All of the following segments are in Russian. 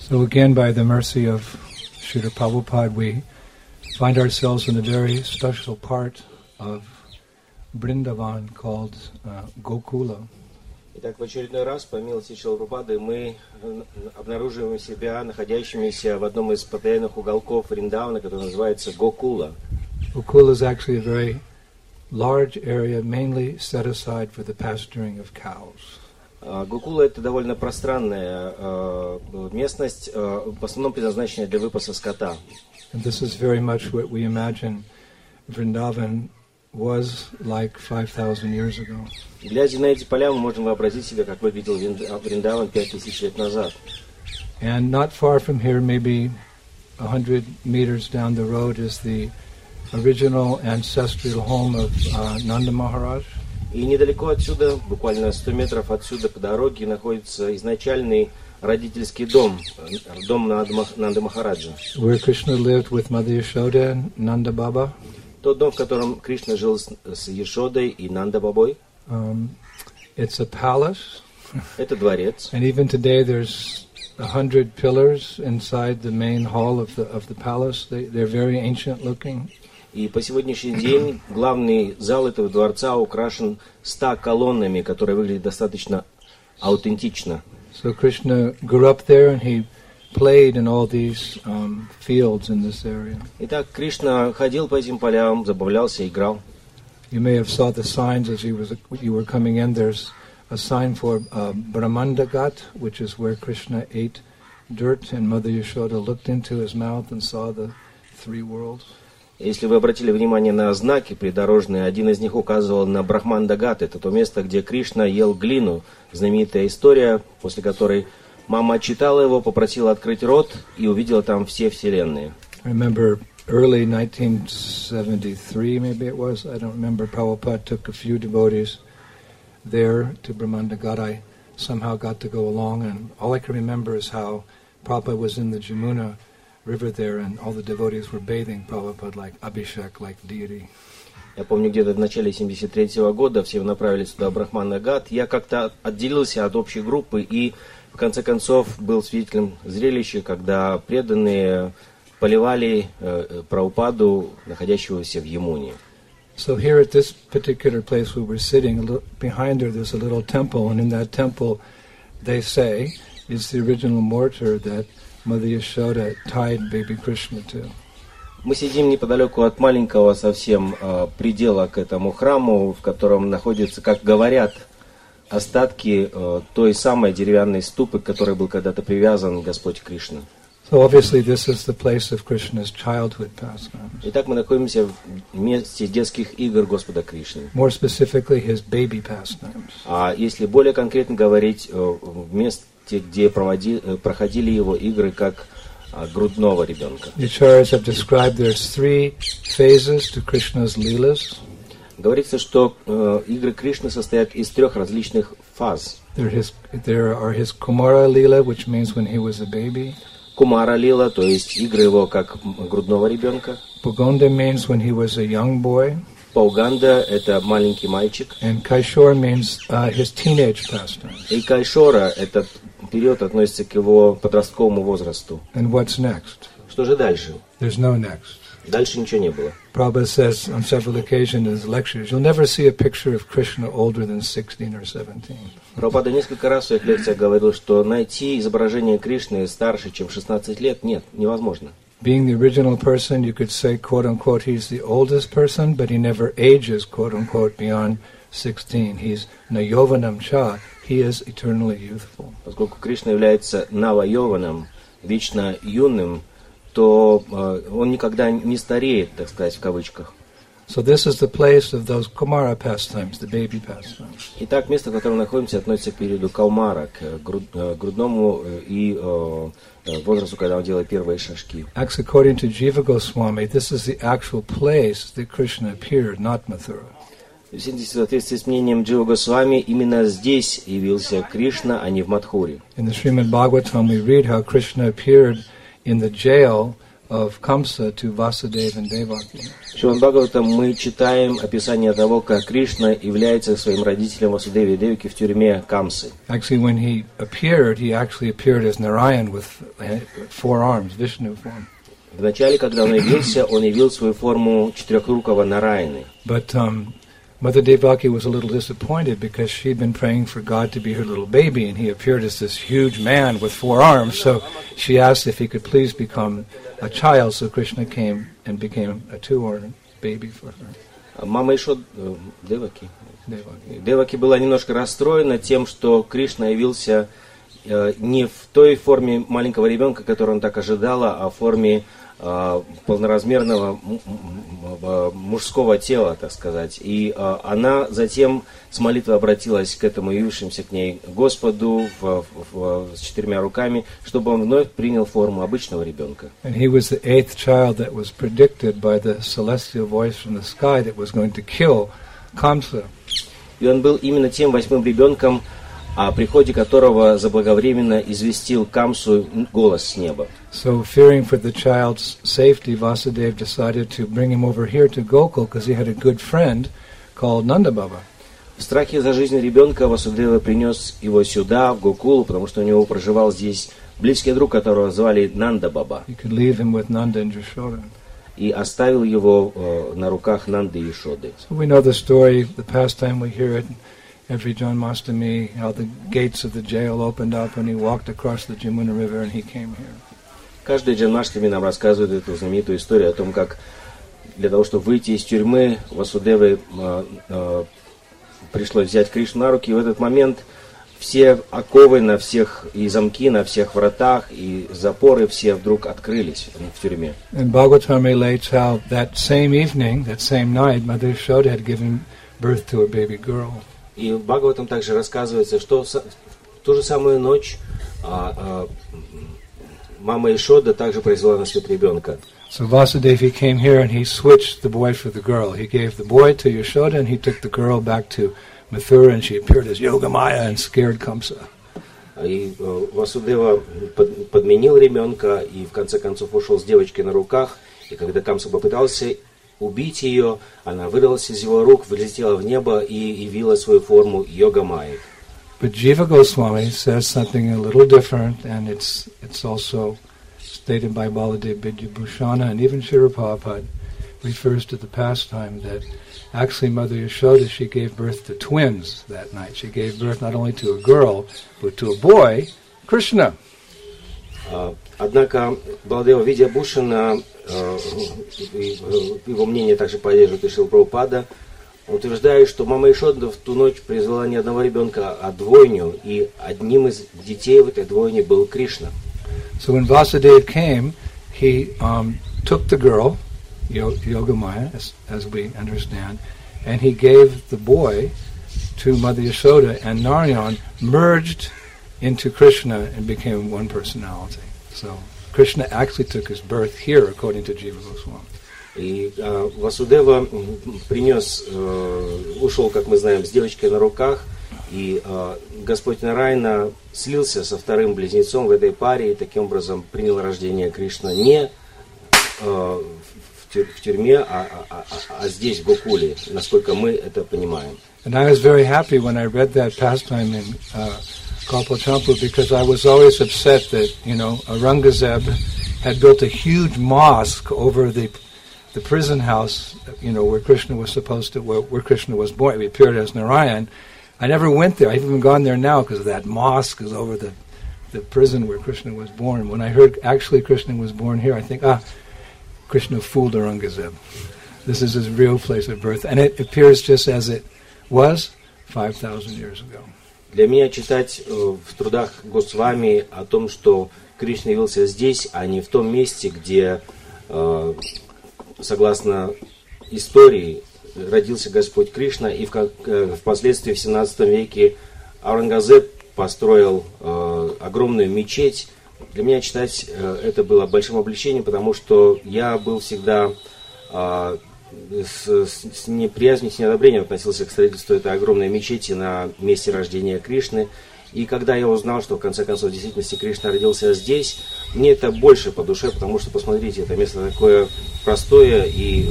So again, by the mercy of Srila Prabhupada, we find ourselves in a very special part of Vrindavan called Gokula. Итак, в очередной раз, по милости Шрилы Прабхупады, мы обнаруживаем себя находящимися в одном из постоянных уголков Вриндавана, который называется Гокула. Gokula is actually a very large area, mainly set aside for the pasturing of cows. Гокула — это довольно пространная местность, в основном предназначенная для выпаса скота. And this is very much what we imagine Vrindavan was like 5,000 years ago. Глядя на эти поля, мы можем вообразить себе, как выглядел Вриндаван 5000 лет назад. And not far from here, maybe 100 meters down the road, is the original ancestral home of Nanda Maharaj. И недалеко отсюда, буквально 100 метров отсюда по дороге, находится изначальный родительский дом, дом Нанды Махараджа. Where Krishna lived with Mother Yashoda and Nanda Baba. Тот дом, в котором Кришна жил с Яшодой и Нанда Бабой. It's a palace. Это дворец. And even today there's 100 pillars inside the main hall of the palace. They're very ancient looking. И по сегодняшний день главный зал этого дворца украшен 100 колоннами, которые выглядят достаточно аутентично. So Krishna grew up there and he played in all these fields in this area. Итак, Кришна ходил по этим полям, забавлялся, играл. You may have saw the signs as you were coming in. There's a sign for Brahmanda Ghat, which is where Krishna ate dirt, and Mother Yashoda looked into his mouth and saw the three worlds. Если вы обратили внимание на знаки придорожные, один из них указывал на Брахманда-гат. Это то место, где Кришна ел глину. Знаменитая история, после которой мама отчитала его, попросила открыть рот и увидела там все вселенные. I remember early 1973, maybe it was, I don't remember, Prabhupada took a few devotees there to Brahmanda-ghat. I somehow got to go along, and all I can remember is how Prabhupada was in the Jamuna river there, and all the devotees were bathing Prabhupada like Abhishek, like deity. Я помню, где-то в начале 73-го года все направились туда, в Брахманда-гат. Я как-то отделился от общей группы и, в конце концов, был свидетелем зрелища, когда преданные поливали Прабхупаду, находящегося в Ямуне. So here at this particular place where we're sitting, behind her there's a little temple, and in that temple, they say, is the original mortar that Mother Yashoda tied baby Krishna to. Мы сидим неподалеку от маленького совсем предела к этому храму, в котором находятся, как говорят, остатки той самой деревянной ступы, к которой был когда-то привязан Господь Кришна. So obviously this is the place of Krishna's childhood pastimes. Итак, мы находимся в месте детских игр Господа Кришны. More specifically, his baby pastimes. А если более конкретно говорить, в месте, где проходили его игры как грудного ребенка. The acharyas have described there's three phases to Krishna's leelas. Говорится, что игры Кришны состоят из трех различных фаз. There are his Kumara Leela, which means when he was a baby. Кумара лила, то есть игры его как грудного ребенка. Pagonda means when he was a young boy. Пауганда — это маленький мальчик. And Kaishora means his teenage pastimes. И Кайшора — этот период относится к его подростковому возрасту. And what's next? Что же дальше? There's no next. Дальше ничего не было. Prabhupada says on several occasions in his lectures, you'll never see a picture of Krishna older than 16 or 17. Прабхупада несколько раз в своих лекциях говорил, что найти изображение Кришны старше, чем 16 лет, нет, невозможно. Being the original person, you could say, quote-unquote, he's the oldest person, but he never ages, quote-unquote, beyond 16. He's nayovanam cha, he is eternally youthful. Поскольку Кришна является навайованом, вечно юным, то он никогда не стареет, так сказать, в кавычках. So this is the place of those Kumara pastimes, the baby pastimes. Итак, место, в котором находимся, относится к периоду Каумара, к грудному и возрасту, когда он делает первые шажки. Actually, according to Jiva Goswami, this is the actual place that Krishna appeared, not Mathura. В соответствии с мнением Джива Госвами, именно здесь явился Кришна, а не в Мадхуре. In the Srimad Bhagavatam, we read how Krishna appeared in the jail of Kamsa to Vasudeva and Devaki. В Шримад Бхагаватам мы читаем описание того, как Кришна является своим родителем Васудеве и Деваки в тюрьме Камсы. Actually, when he actually appeared as Narayan with 4 arms, Vishnu form. Вначале, когда он явил свою форму четырехрукого Нараяны. But Mother Devaki was a little disappointed because she'd been praying for God to be her little baby, and he appeared as this huge man with 4 arms. So she asked if he could please become a child. So Krishna came and became a 2-armed baby for her. Мама Деваки была немножко расстроена тем, что Кришна явился не в той форме маленького ребенка, которую он так ожидала, а в форме полноразмерного мужского тела, так сказать. И она затем с молитвой обратилась к этому явившемуся к ней Господу с 4 руками, чтобы он вновь принял форму обычного ребенка. And he was the 8th child that was predicted by the celestial voice from the sky that was going to kill Kamsa. И он был именно тем 8-м ребенком, о приходе которого заблаговременно известил Камсу голос с неба. So, fearing for the child's safety, Vasudeva decided to bring him over here to Gokul because he had a good friend called Nanda Baba. В страхе за жизнь ребенка Васудева принес его сюда, в Гокулу, потому что у него проживал здесь близкий друг, которого звали Нанда Баба. He could leave him with Nanda and Yashoda. И оставил его на руках Нанды и Йошоды. So we know the story, the pastime, we hear it every Janmashtami, how the gates of the jail opened up and he walked across the Jamuna River and he came here. Каждый Джанмаштами нам рассказывает эту знаменитую историю о том, как для того, чтобы выйти из тюрьмы, Васудеве пришлось взять Кришну на руки, и в этот момент все оковы на всех, и замки на всех вратах, и запоры все вдруг открылись в тюрьме. And Bhagavatam relates how that same evening, that same night, Mother Yashoda had given birth to a baby girl. И в Бхагаватам также рассказывается, что в ту же самую ночь мама Йошода также произвела на свет ребенка. So Vasudeva, he came here and he switched the boy for the girl. He gave the boy to Yashoda and he took the girl back to Mathura and she appeared as Yogamaya and scared Kamsa. И Васудева подменил ребенка и в конце концов ушел с девочкой на руках. И когда Камса попытался убить ее, она вырвалась из его рук, влетела в небо и явила свою форму Йога-майи. But Jiva Goswami says something a little different, and it's also stated by Baladev Vidyabhushana, and even Srila Prabhupada refers to the pastime that actually Mother Yashoda, she gave birth to twins that night. She gave birth not only to a girl, but to a boy, Krishna. Однако Баладева Видьябхушана, его мнение также поддерживает и Шрила Прабхупада, утверждает, что мама Йошода в ту ночь произвела не одного ребенка, а двойню, и одним из детей в этой двойне был Кришна. So when Vasudeva came, he took the girl, Yogamaya, as we understand, and he gave the boy to Mother Yashoda, and Narayan merged into Krishna and became one personality. So Krishna actually took his birth here, according to Jiva Goswami. И Васудева ушел, как мы знаем, с девочкой на руках, и Господь Нараяна слился со вторым близнецом в этой паре, и таким образом принял рождение Кришна не в тюрьме, а здесь, в Гокуле, насколько мы это понимаем. And I was very happy when I read that pastime in Gopal Champu, because I was always upset that, Aurangzeb had built a huge mosque over the prison house, where Krishna was where Krishna was born. He appeared as Narayan. I never went there. I haven't even gone there now because that mosque is over the prison where Krishna was born. When I heard actually Krishna was born here, I think, Krishna fooled Aurangzeb. This is his real place of birth. And it appears just as it was 5,000 years ago. Для меня читать в трудах Госвами о том, что Кришна явился здесь, а не в том месте, где, согласно истории, родился Господь Кришна, и впоследствии в 17 веке Аурангзеб построил огромную мечеть. Для меня читать это было большим облегчением, потому что я был всегда с неприязнью, с неодобрением относился к строительству этой огромной мечети на месте рождения Кришны. И когда я узнал, что в конце концов в действительности Кришна родился здесь, мне это больше по душе, потому что, посмотрите, это место такое простое и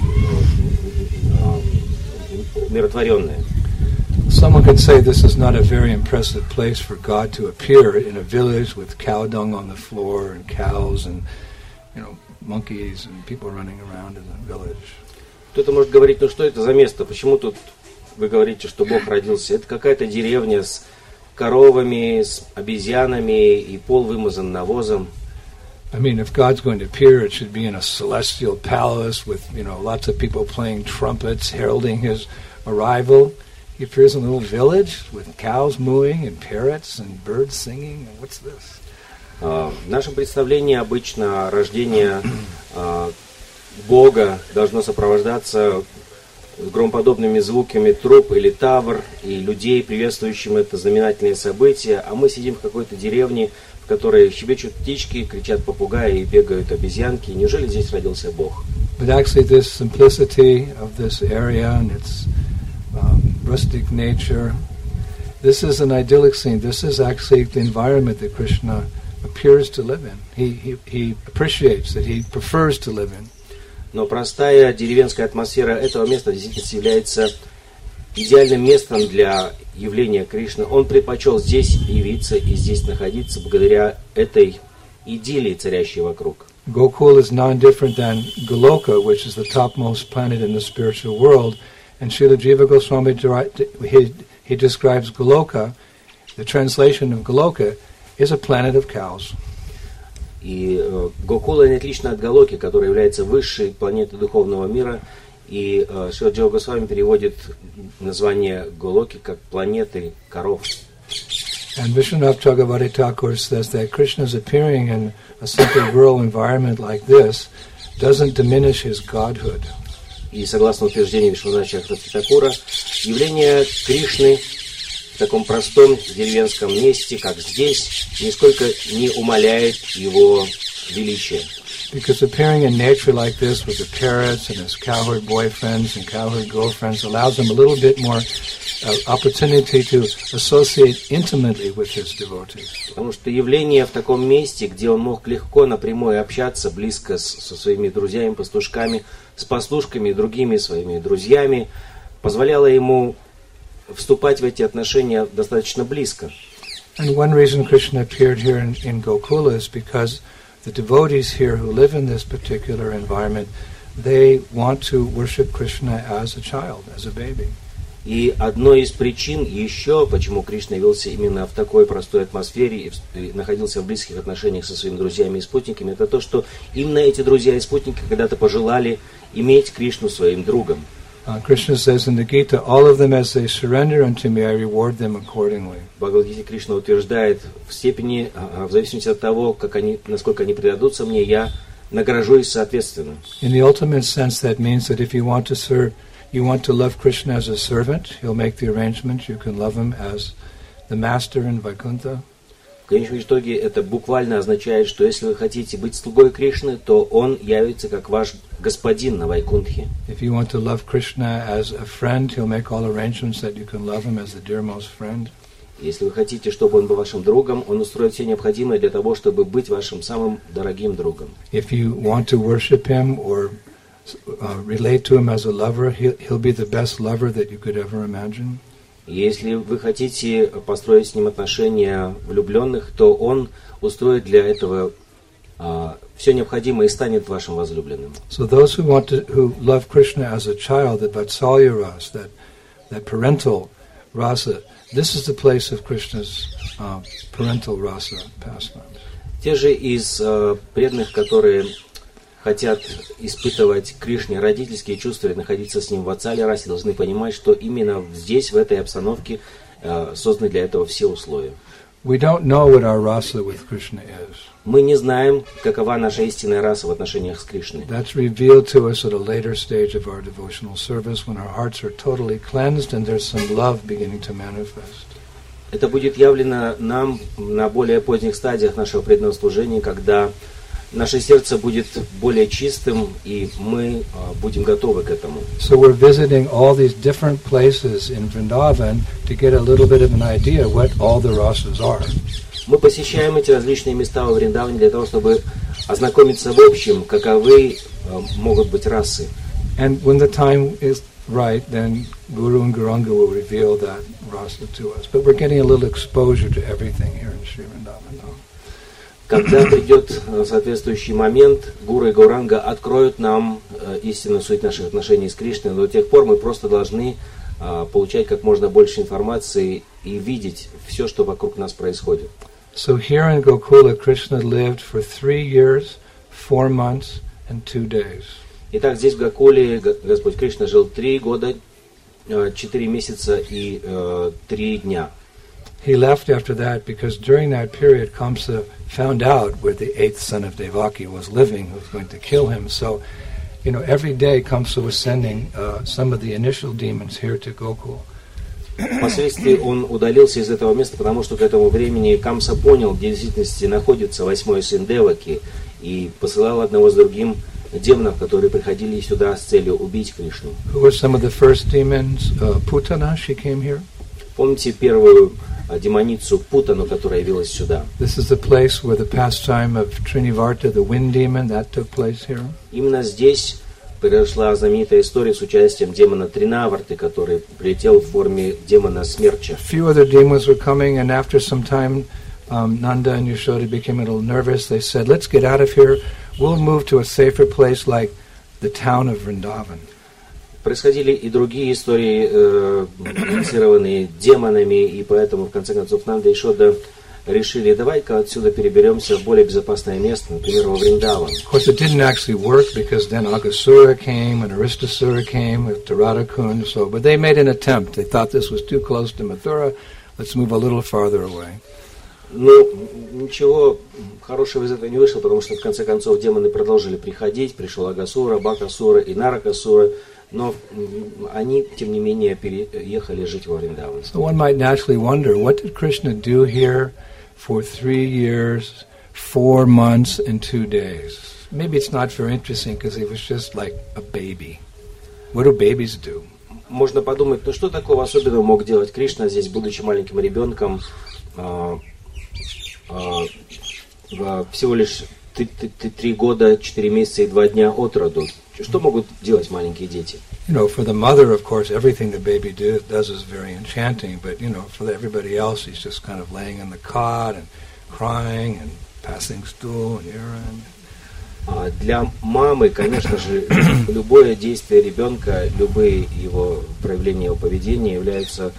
умиротворенное. Someone could say this is not a very impressive place for God to appear in a village with cow dung on the floor and cows and, monkeys and people running around in the village. Кто-то может говорить, ну что это за место? Почему тут вы говорите, что Бог родился? Это какая-то деревня с коровами, с обезьянами и пол вымазан навозом. I mean, if God's going to appear, it should be in a celestial palace with, lots of people playing trumpets, heralding his arrival. He appears in a little village with cows mooing and parrots and birds singing. And what's this? В нашем представлении обычно рождение Бога должно сопровождаться громоподобными звуками труб или тавр и людей, приветствующим это знаменательное событие, а мы сидим в какой-то деревне, в которой щебечут птички, кричат попугаи и бегают обезьянки. Неужели здесь родился Бог? But actually this simplicity of this area and its rustic nature, this is an idyllic scene. This is actually the environment that Krishna appears to live in. He appreciates that, he prefers to live in. Но простая деревенская атмосфера этого места действительно является идеальным местом для явления Кришны. Он предпочел здесь явиться и здесь находиться благодаря этой идиллии, царящей вокруг. Gokul is non-different than Goloka, which is the topmost planet in the spiritual world. And Srila Jiva Goswami, he describes Goloka, the translation of Goloka, is a planet of cows. И Гокула не отлично от Галоки, которая является высшей планетой духовного мира. И Шрила Джива Госвами переводит название Голоки как планеты коров. And Vishwanath Chakravarti Thakur says that Krishna's appearing in a simple rural environment like this doesn't diminish his godhood. И согласно утверждению Вишванатха Чакраварти Thakura, явление Кришны в таком простом деревенском месте, как здесь, нисколько не умаляет его величия. Because appearing in nature like this with the parrots and his cowherd boyfriends and cowherd girlfriends allows him a little bit more opportunity to associate intimately with his devotees. Потому что явление в таком месте, где он мог легко напрямую общаться близко со своими друзьями, пастушками, с пастушками и другими своими друзьями, позволяло ему вступать в эти отношения достаточно близко. And one reason Krishna appeared here in Gokula is because the devotees here who live in this particular environment, they want to worship Krishna as a child, as a baby. И одной из причин еще, почему Кришна явился именно в такой простой атмосфере и находился в близких отношениях со своими друзьями и спутниками, это то, что именно эти друзья и спутники когда-то пожелали иметь Кришну своим другом. Krishna says in the Gita, all of them as they surrender unto me, I reward them accordingly. В Бхагавад-гите Кришна утверждает, в степени, в зависимости от того, насколько они предадутся мне, я награжу их соответственно. In the ultimate sense, that means that if you want to serve, you want to love Krishna as a servant, he'll make the arrangements. You can love him as the master in Vaikuntha. В конечном итоге это буквально означает, что если вы хотите быть слугой Кришны, то он явится как ваш господин на Вайкунтхе. If you want to love Krishna as a friend, he'll make all arrangements that you can love him as the dearmost friend. Если вы хотите, чтобы он был вашим другом, он устроит все необходимое для того, чтобы быть вашим самым дорогим другом. If you want to worship him or relate to him as a lover, he'll be the best lover that you could ever imagine. Если вы хотите построить с ним отношения влюбленных, то он устроит для этого все необходимое и станет вашим возлюбленным. So those who love Krishna as a child, that Vatsalya rasa, that parental rasa, this is the place of Krishna's parental rasa pastimes. Те же из преданных, которые хотят испытывать Кришне родительские чувства и находиться с ним в Ватсале расе, должны понимать, что именно здесь, в этой обстановке, созданы для этого все условия. We don't know what our rasa with Krishna is. Мы не знаем, какова наша истинная раса в отношениях с Кришной. That's revealed to us at a later stage of our devotional service when our hearts are totally cleansed and there's some love beginning to manifest. Это будет явлено нам на более поздних стадиях нашего преданного служения, когда наше сердце будет более чистым, и мы будем готовы к этому. So we're visiting all these different places in Vrindavan to get a little bit of an idea what all the rasas are. Мы посещаем эти различные места во Вриндаване для того, чтобы ознакомиться в общем, каковы могут быть расы. And when the time is right, then Guru and Gauranga will reveal that rasa to us. But we're getting a little exposure to everything here in Sri Vrindavan now. Когда придет соответствующий момент, Гуру и Гауранга откроют нам истинную суть наших отношений с Кришной, но до тех пор мы просто должны получать как можно больше информации и видеть все, что вокруг нас происходит. So here in Gokula, Krishna lived for 3 years, 4 months, and 2 days. Итак, здесь в Гокуле Господь Кришна жил 3 года, 4 месяца и 3 дня. He left after that because during that period Kamsa found out where the 8th son of Devaki was living, who was going to kill him. So, every day Kamsa was sending some of the initial demons here to Gokul. Впоследствии он удалился из этого места, потому что к этому времени Камса понял, где в действительности находится 8-й сын Деваки, и посылал одного с другим демонов, которые приходили сюда с целью убить Кришну. Who were some of the first demons? Putana, she came here. Помните первую демоницу Путану, которая явилась сюда? This is the place where the pastime of Trinivarta, the wind demon, that took place here. Именно здесь произошла знаменитая история с участием демона Тринаварты, который прилетел в форме демона Смерча. A few other demons were coming, and after some time, Nanda and Yashoda became a little nervous. They said, "Let's get out of here. We'll move to a safer place like the town of Vrindavan." Происходили и другие истории, инициированные демонами, и поэтому, в конце концов, Нанда и Йашода решили, давай-ка отсюда переберемся в более безопасное место, например, во Вриндаван. Of course, it didn't actually work because then Aghasura came and Aristasura came with Radhakund. But they made an attempt. They thought this was too close to Mathura. Let's move a little farther away. Ну, ничего хорошего из этого не вышло, потому что, в конце концов, демоны продолжили приходить. Пришел Агасура, Бакасура и Наракасура. Но они, тем не менее, переехали жить во Вриндаван. So one might naturally wonder, what did Krishna do here for 3 years, 4 months, and 2 days? Maybe it's not very interesting because he was just like a baby. What do babies do? Можно подумать, ну что такого особенного мог делать Кришна здесь, будучи маленьким ребенком, всего лишь 3 года, 4 месяца и 2 дня от роду. Что могут делать маленькие дети? For the mother, of course, everything the baby does is very enchanting. But, for everybody else, he's just kind of laying in the cot and crying and passing stool and urine. Для мамы, конечно же, любое действие ребенка, любые его проявления его поведения являются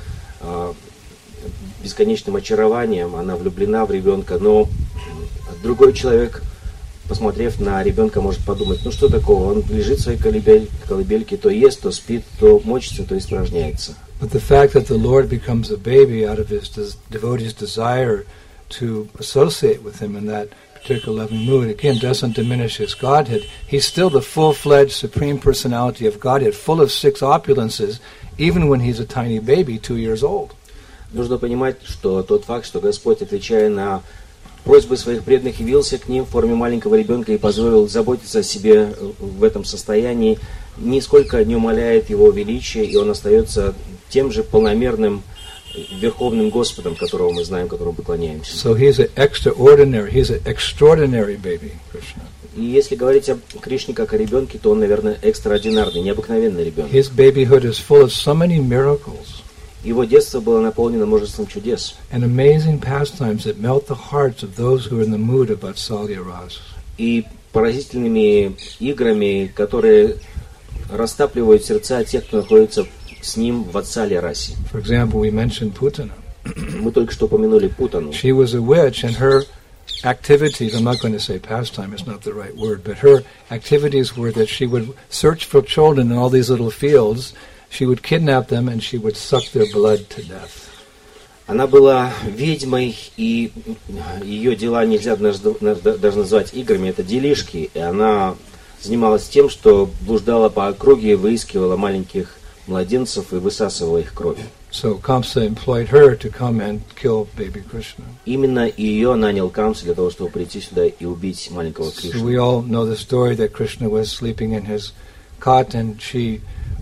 бесконечным очарованием. Она влюблена в ребенка, но другой человек, посмотрев на ребенка, может подумать, ну что такого, он лежит в своей колыбельке, то ест, то спит, то мочится, то испражняется. But the fact that the Lord becomes a baby out of his devotee's desire to associate with him in that particular loving mood, again, doesn't diminish his Godhead. He's still the full-fledged Supreme Personality of Godhead, full of 6 opulences, even when he's a tiny baby, 2 years old. Нужно понимать, что тот факт, что Господь, отвечая на просьбы своих преданных, явился к ним в форме маленького ребенка и позволил заботиться о себе в этом состоянии, нисколько не умаляет его величия, и он остается тем же полномерным Верховным Господом, которого мы знаем, которому поклоняемся. So he's an extraordinary baby, Krishna. И если говорить о Кришне как о ребенке, то он, наверное, экстраординарный, необыкновенный ребенок. His babyhood is full of so many miracles. Его детство было наполнено множеством чудес. And amazing pastimes that melt the hearts of those who are in the mood of Vatsalya Rasa. И поразительными играми, которые растапливают сердца тех, кто находится с ним в Ватсалья расе. For example, we mentioned Putana. Мы только что упомянули Путану. She was a witch, and her activities, I'm not going to say pastime, it's not the right word, but her activities were that she would search for children in all these little fields. She would kidnap them and she would suck their blood to death. Она была ведьмой, и ее дела нельзя даже назвать играми, это делишки. И она занималась тем, что блуждала по округе, выискивала маленьких младенцев и высасывала их кровь. So Kamsa employed her to come and kill baby Krishna. Именно ее нанял Камса для того, чтобы прийти сюда и убить маленького So Кришну. we all know the story that Krishna was sleeping in his cot and she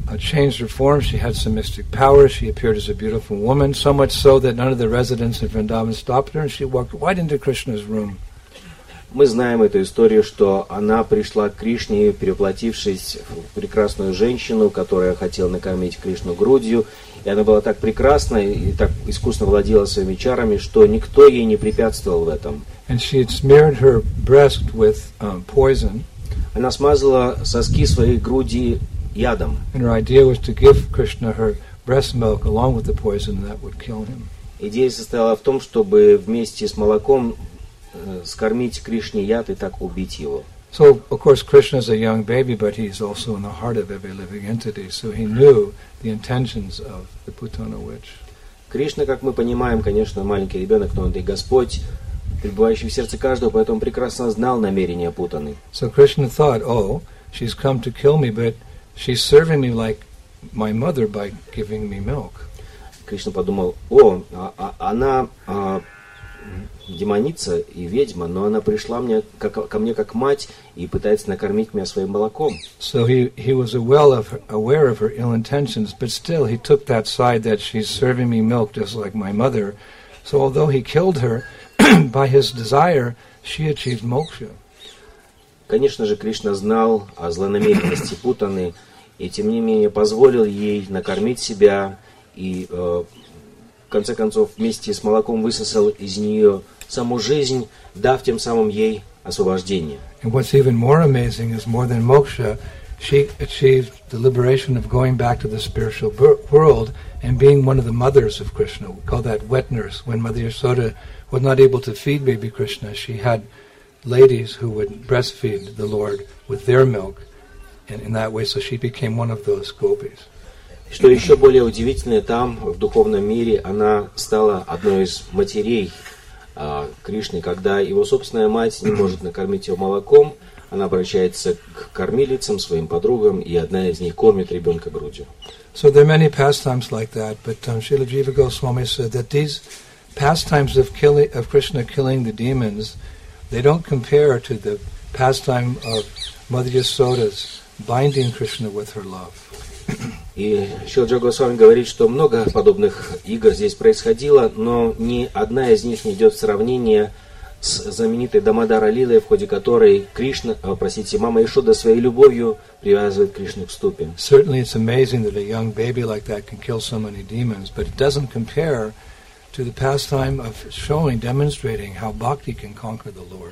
changed her form. She had some mystic powers. She appeared as a beautiful woman, so much so that none of the residents in Vrindavan stopped her, and she walked right into Krishna's room. Мы знаем эту историю, что она пришла к Кришне, перевоплотившись в прекрасную женщину, которая хотела накормить Кришну грудью. И она была так прекрасна и так искусно владела своими чарами, что никто ей не препятствовал в этом. And she had smeared her breast with poison. Она смазала соски своей груди ядом. And her idea was to give Krishna her breast milk along with the poison that would kill him. Idea состояла в том, чтобы вместе с молоком скормить Кришне яд и так убить его. So, of course, Krishna is a young baby, but he's also in the heart of every living entity. So he knew the intentions of the Putana witch. Кришна, как мы понимаем, конечно, маленький ребенок, но он и Господь, пребывающий в сердце каждого, поэтому прекрасно знал намерения Путаны. So Krishna thought, oh, she's come to kill me, but she's serving me like my mother by giving me milk. Кришна подумал, она демоница и ведьма, но она пришла ко мне как мать и пытается накормить меня своим молоком. So he was aware of her ill intentions, but still he took that side that she's serving me milk just like my mother. So although he killed her, by his desire, she achieved moksha. Конечно же, Кришна знал о злонамеренности Путаны, и тем не менее позволил ей накормить себя, и в конце концов вместе с молоком высосал из нее саму жизнь, дав тем самым ей освобождение. And what's even more amazing is more than moksha, she achieved the liberation of going back to the spiritual world and being one of the mothers of Krishna. We call that wet nurse. When Mother Yasoda was not able to feed baby Krishna, she had ladies who would breastfeed the Lord with their milk, and in that way, so she became one of those gopis. Что еще более удивительное, там, в духовном мире, она стала одной из матерей Кришны. Когда его собственная мать не может накормить его молоком, она обращается к кормилицам, своим подругам, и одна из них кормит ребенка грудью. So there are many pastimes like that, but Srila Jiva Goswami said that these pastimes of Krishna killing the demons, they don't compare to the pastime of Mother Yasoda's binding Krishna with her love. И Шрила Джива Госвами говорит, что много подобных игр здесь происходило, но ни одна из них не идет в сравнение с знаменитой Дамодара Лилой, в ходе которой Мама Яшода своей любовью привязывает Кришну к ступе. Certainly it's amazing that a young baby like that can kill so many demons, but it doesn't compare to the pastime of demonstrating how bhakti can conquer the Lord.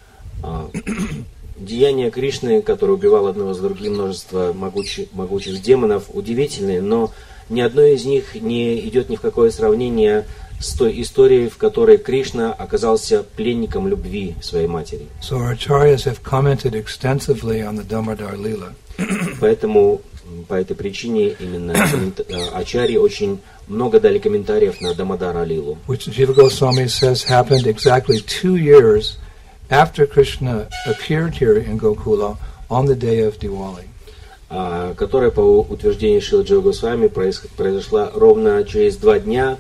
Деяния Кришны, который убивал одного за другим множество могучих демонов, удивительные, но ни одно из них не идет ни в какое сравнение с той историей, в которой Кришна оказался пленником любви своей матери. So our acharyas have commented extensively on the Damodar Lila. Поэтому по этой причине именно ачарьи очень много дали комментариев на Дамодара Лилу. Which Jiva Goswami says happened exactly 2 years after Krishna appeared here in Gokula on the day of Diwali. Которая, по утверждению Шрилы Джива Госвами, произошла ровно через 2 дня,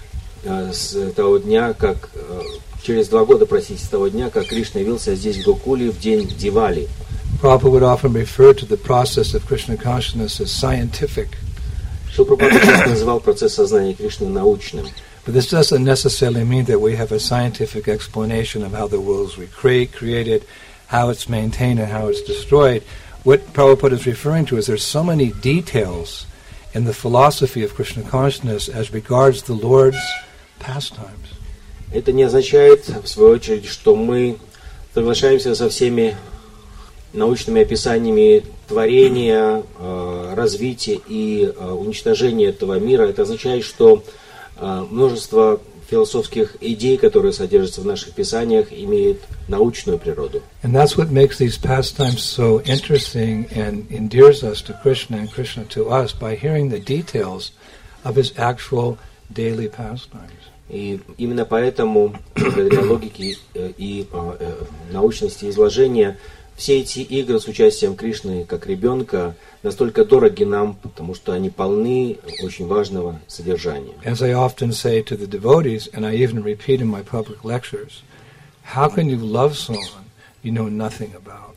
с того дня, как через 2 года, с того дня, как Кришна явился здесь в Гокуле в день Дивали. Prabhupada would often refer to the process of Krishna consciousness as scientific. Шрила Прабхупада часто называл процесс сознания Кришны научным. But this doesn't necessarily mean that we have a scientific explanation of how the world was created, how it's maintained, and how it's destroyed. What Prabhupada is referring to is there's so many details in the philosophy of Krishna consciousness as regards the Lord's pastimes. Это не означает, в свою очередь, что мы соглашаемся со всеми научными описаниями творения, развития и уничтожения этого мира. Это означает, что множество философских идей, которые содержатся в наших писаниях, имеют научную природу. And that's what makes these pastimes so interesting and endears us to Krishna and Krishna to us by hearing the details of his actual daily pastimes. И именно поэтому, благодаря логике и научности изложения, все эти игры с участием Кришны как ребенка настолько дороги нам, потому что они полны очень важного содержания. As I often say to the devotees, and I even repeat in my public lectures, how can you love someone you know nothing about?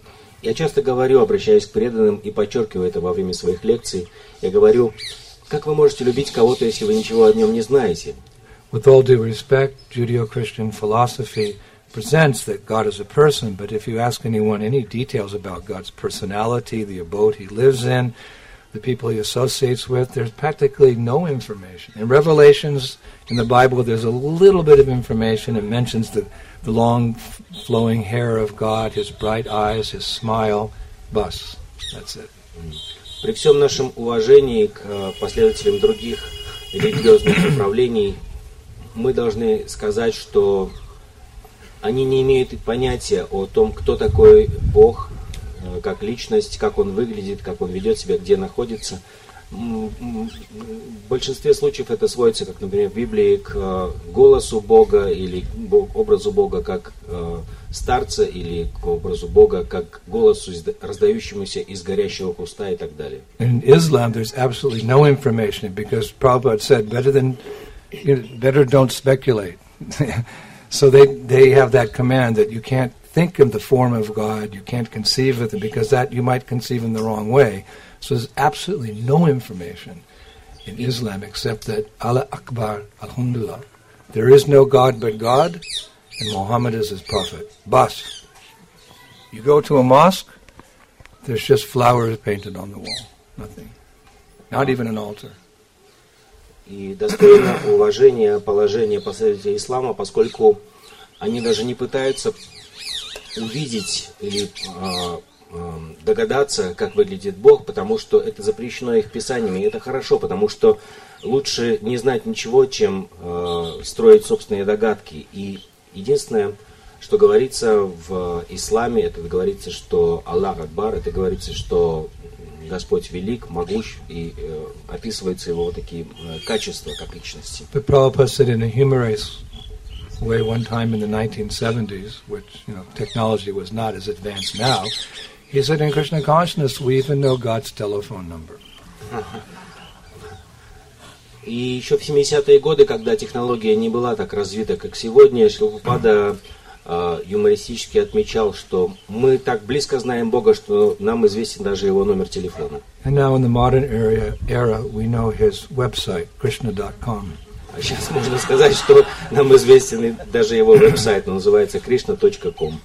Я часто говорю, обращаясь к преданным и подчеркиваю это во время своих лекций, я говорю, как вы можете любить кого-то, если вы ничего о нем не знаете? With all due respect, Judeo-Christian philosophy presents that God is a person, but if you ask anyone any details about God's personality, the abode he lives in, the people he associates with, there's practically no information. In Revelations, in the Bible, there's a little bit of information. It mentions the long flowing hair of God, his bright eyes, his smile, bus. That's it. При всем нашем уважении к последователям других религиозных направлений, мы должны сказать, что они не имеют понятия о том, кто такой Бог, как личность, как Он выглядит, как Он ведет себя, где находится. В большинстве случаев это сводится, как, например, в Библии, к голосу Бога или к образу Бога как старца или к образу Бога как голосу, раздающемуся из горящего куста и так далее. In Islam, there's absolutely no information because Prabhupada said, better don't speculate. So they have that command that you can't think of the form of God, you can't conceive of it, because that you might conceive in the wrong way. So there's absolutely no information in Islam except that Allah Akbar, Alhamdulillah. There is no God but God, and Muhammad is his prophet. Bas. You go to a mosque, there's just flowers painted on the wall. Nothing. Not even an altar. И достойно уважения положение последователей ислама, поскольку они даже не пытаются увидеть или догадаться, как выглядит Бог, потому что это запрещено их писаниями. И это хорошо, потому что лучше не знать ничего, чем строить собственные догадки. И единственное, что говорится в исламе, это говорится, что Аллах Акбар, это говорится, что Господь велик, могущ, и описываются его вот такие качества, как личности. But Prabhupada said in a humorous way one time in the 1970s, which, technology was not as advanced now, he said, in Krishna consciousness, we even know God's telephone number. И еще в 70-е годы, когда технология не была так развита, как сегодня, Шрила Прабхупада юмористически отмечал, что мы так близко знаем Бога, что нам известен даже его номер телефона. And now in the modern era, we know his website, krishna.com. А сейчас можно сказать, что нам известен даже его веб-сайт, он называется krishna.com.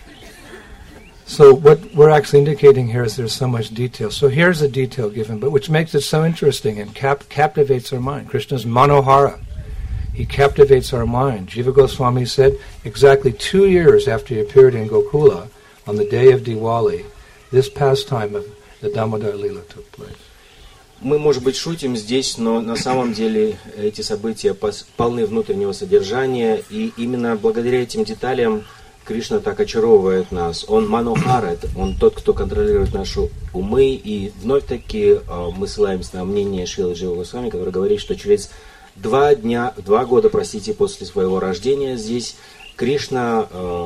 So what we're actually indicating here is there's so much detail. So here's a detail given, but which makes it so interesting and captivates our mind. Krishna's Manohara. He captivates our mind. Jiva Goswami said, exactly 2 years after he appeared in Gokula, on the day of Diwali, this pastime of the Damodar Lila took place. Мы, может быть, шутим здесь, но на самом деле эти события полны внутреннего содержания, и именно благодаря этим деталям Кришна так очаровывает нас. Он Манохара, он тот, кто контролирует наши умы, и вновь-таки мы ссылаемся на мнение Шрилы Джива Госвами, который говорит, что через 2 года, после своего рождения здесь Кришна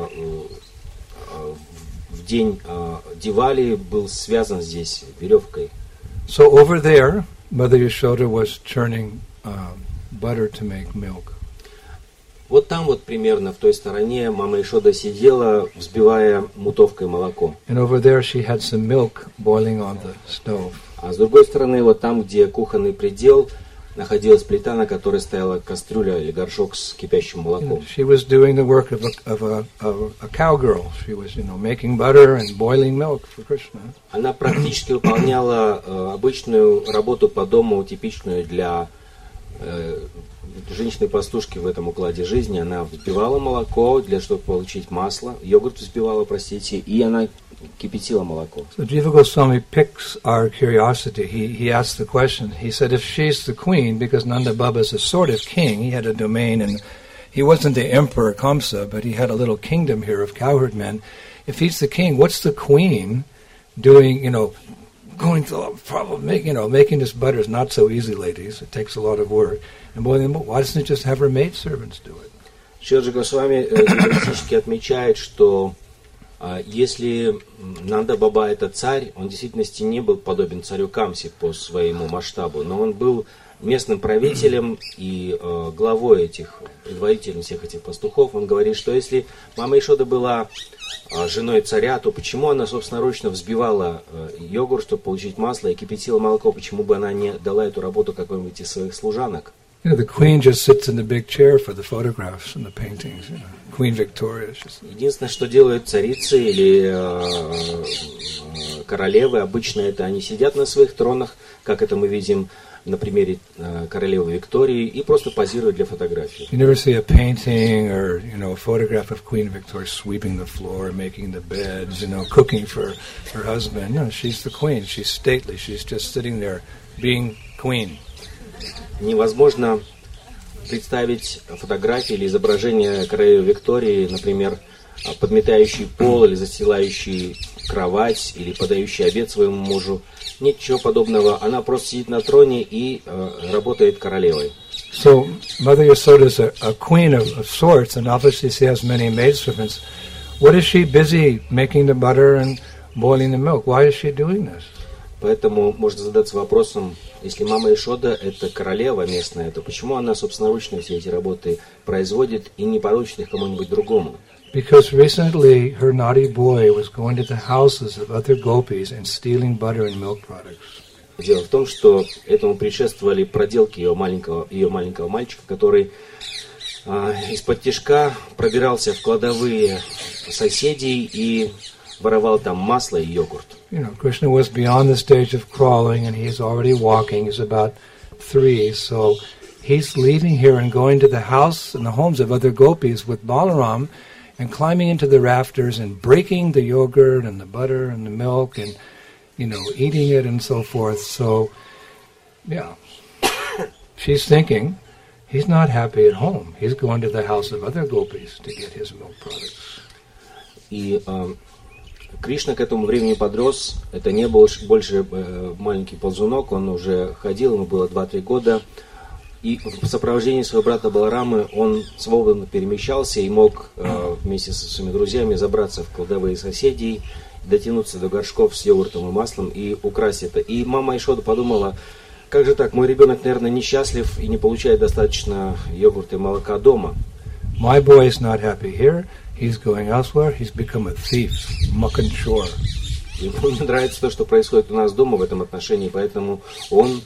в день Дивали был связан здесь веревкой. So over there, Mother Yashoda was churning butter to make milk. Вот там вот примерно в той стороне мама Ишода сидела, взбивая мутовкой молоко. And over there she had some milk boiling on the stove. А с другой стороны, вот там, где кухонный предел, находилась плита, на которой стояла кастрюля или горшок с кипящим молоком. She was doing the work of a cowgirl. She was, making butter and boiling milk for Krishna. Она практически выполняла обычную работу по дому, типичную для женщины-пастушки в этом укладе жизни. Она взбивала молоко, чтобы получить масло, йогурт взбивала, простите, и она кипятила молоко. So Jiva Goswami picks our curiosity. He asked the question. He said, if she's the queen, because Nanda Baba is a sort of king, he had a domain, and he wasn't the emperor Kamsa, but he had a little kingdom here of cowherd men. If he's the king, what's the queen doing, going through a problem, making this butter is not so easy, ladies. It takes a lot of work. And why doesn't it just have her maidservants do it? Шрила Госвами юмористически отмечает, что Если Нанда Баба это царь, он в действительности не был подобен царю Камсе по своему масштабу, но он был местным правителем и главой предводителем всех этих пастухов. Он говорит, что если мама Ишода была женой царя, то почему она собственноручно взбивала йогурт, чтобы получить масло, и кипятила молоко, почему бы она не дала эту работу какой-нибудь из своих служанок? The queen just sits in the big chair for the photographs and the paintings. Queen Victoria. Единственное, что делают царицы или королевы, обычно это они сидят на своих тронах, как это мы видим на примере королевы Виктории, и просто позируют для фотографий. You never see a painting or a photograph of Queen Victoria sweeping the floor, making the beds, cooking for her husband. No, she's the queen. She's stately. She's just sitting there being queen. Невозможно представить фотографии или изображение королевы Виктории, например, подметающей пол или застилающей кровать или подающей обед своему мужу. Ничего подобного. Она просто сидит на троне и работает королевой. So Mother Yasoda is a queen of sorts, and obviously she has many maidservants. What is she busy making the butter and boiling the milk? Why is she doing this? Поэтому можно задаться вопросом, если мама Ишода это королева местная, то почему она собственноручно все эти работы производит и не поручит их кому-нибудь другому? Because recently her naughty boy was going to the houses of other gopis and stealing butter and milk products. Дело в том, что этому предшествовали проделки ее маленького мальчика, который из-под тишка пробирался в кладовые соседей и воровал там масло и йогурт. Krishna was beyond the stage of crawling, and he's already walking. He's about 3, so he's leaving here and going to the house and the homes of other gopis with Balaram, and climbing into the rafters and breaking the yogurt and the butter and the milk and, eating it and so forth. So, yeah, she's thinking he's not happy at home. He's going to the house of other gopis to get his milk products. И Кришна к этому времени подрос. Это не был больше маленький ползунок, он уже ходил, ему было 2-3 года. И в сопровождении своего брата Баларамы он свободно перемещался и мог вместе со своими друзьями забраться в кладовые соседей, дотянуться до горшков с йогуртом и маслом и украсть это. И мама Ишода подумала, как же так, мой ребенок, наверное, несчастлив и не получает достаточно йогурта и молока дома. My boy is not happy here. He's going elsewhere. He's become a thief, mucking chore. Ему не нравится то, что происходит у нас дома в этом отношении, поэтому он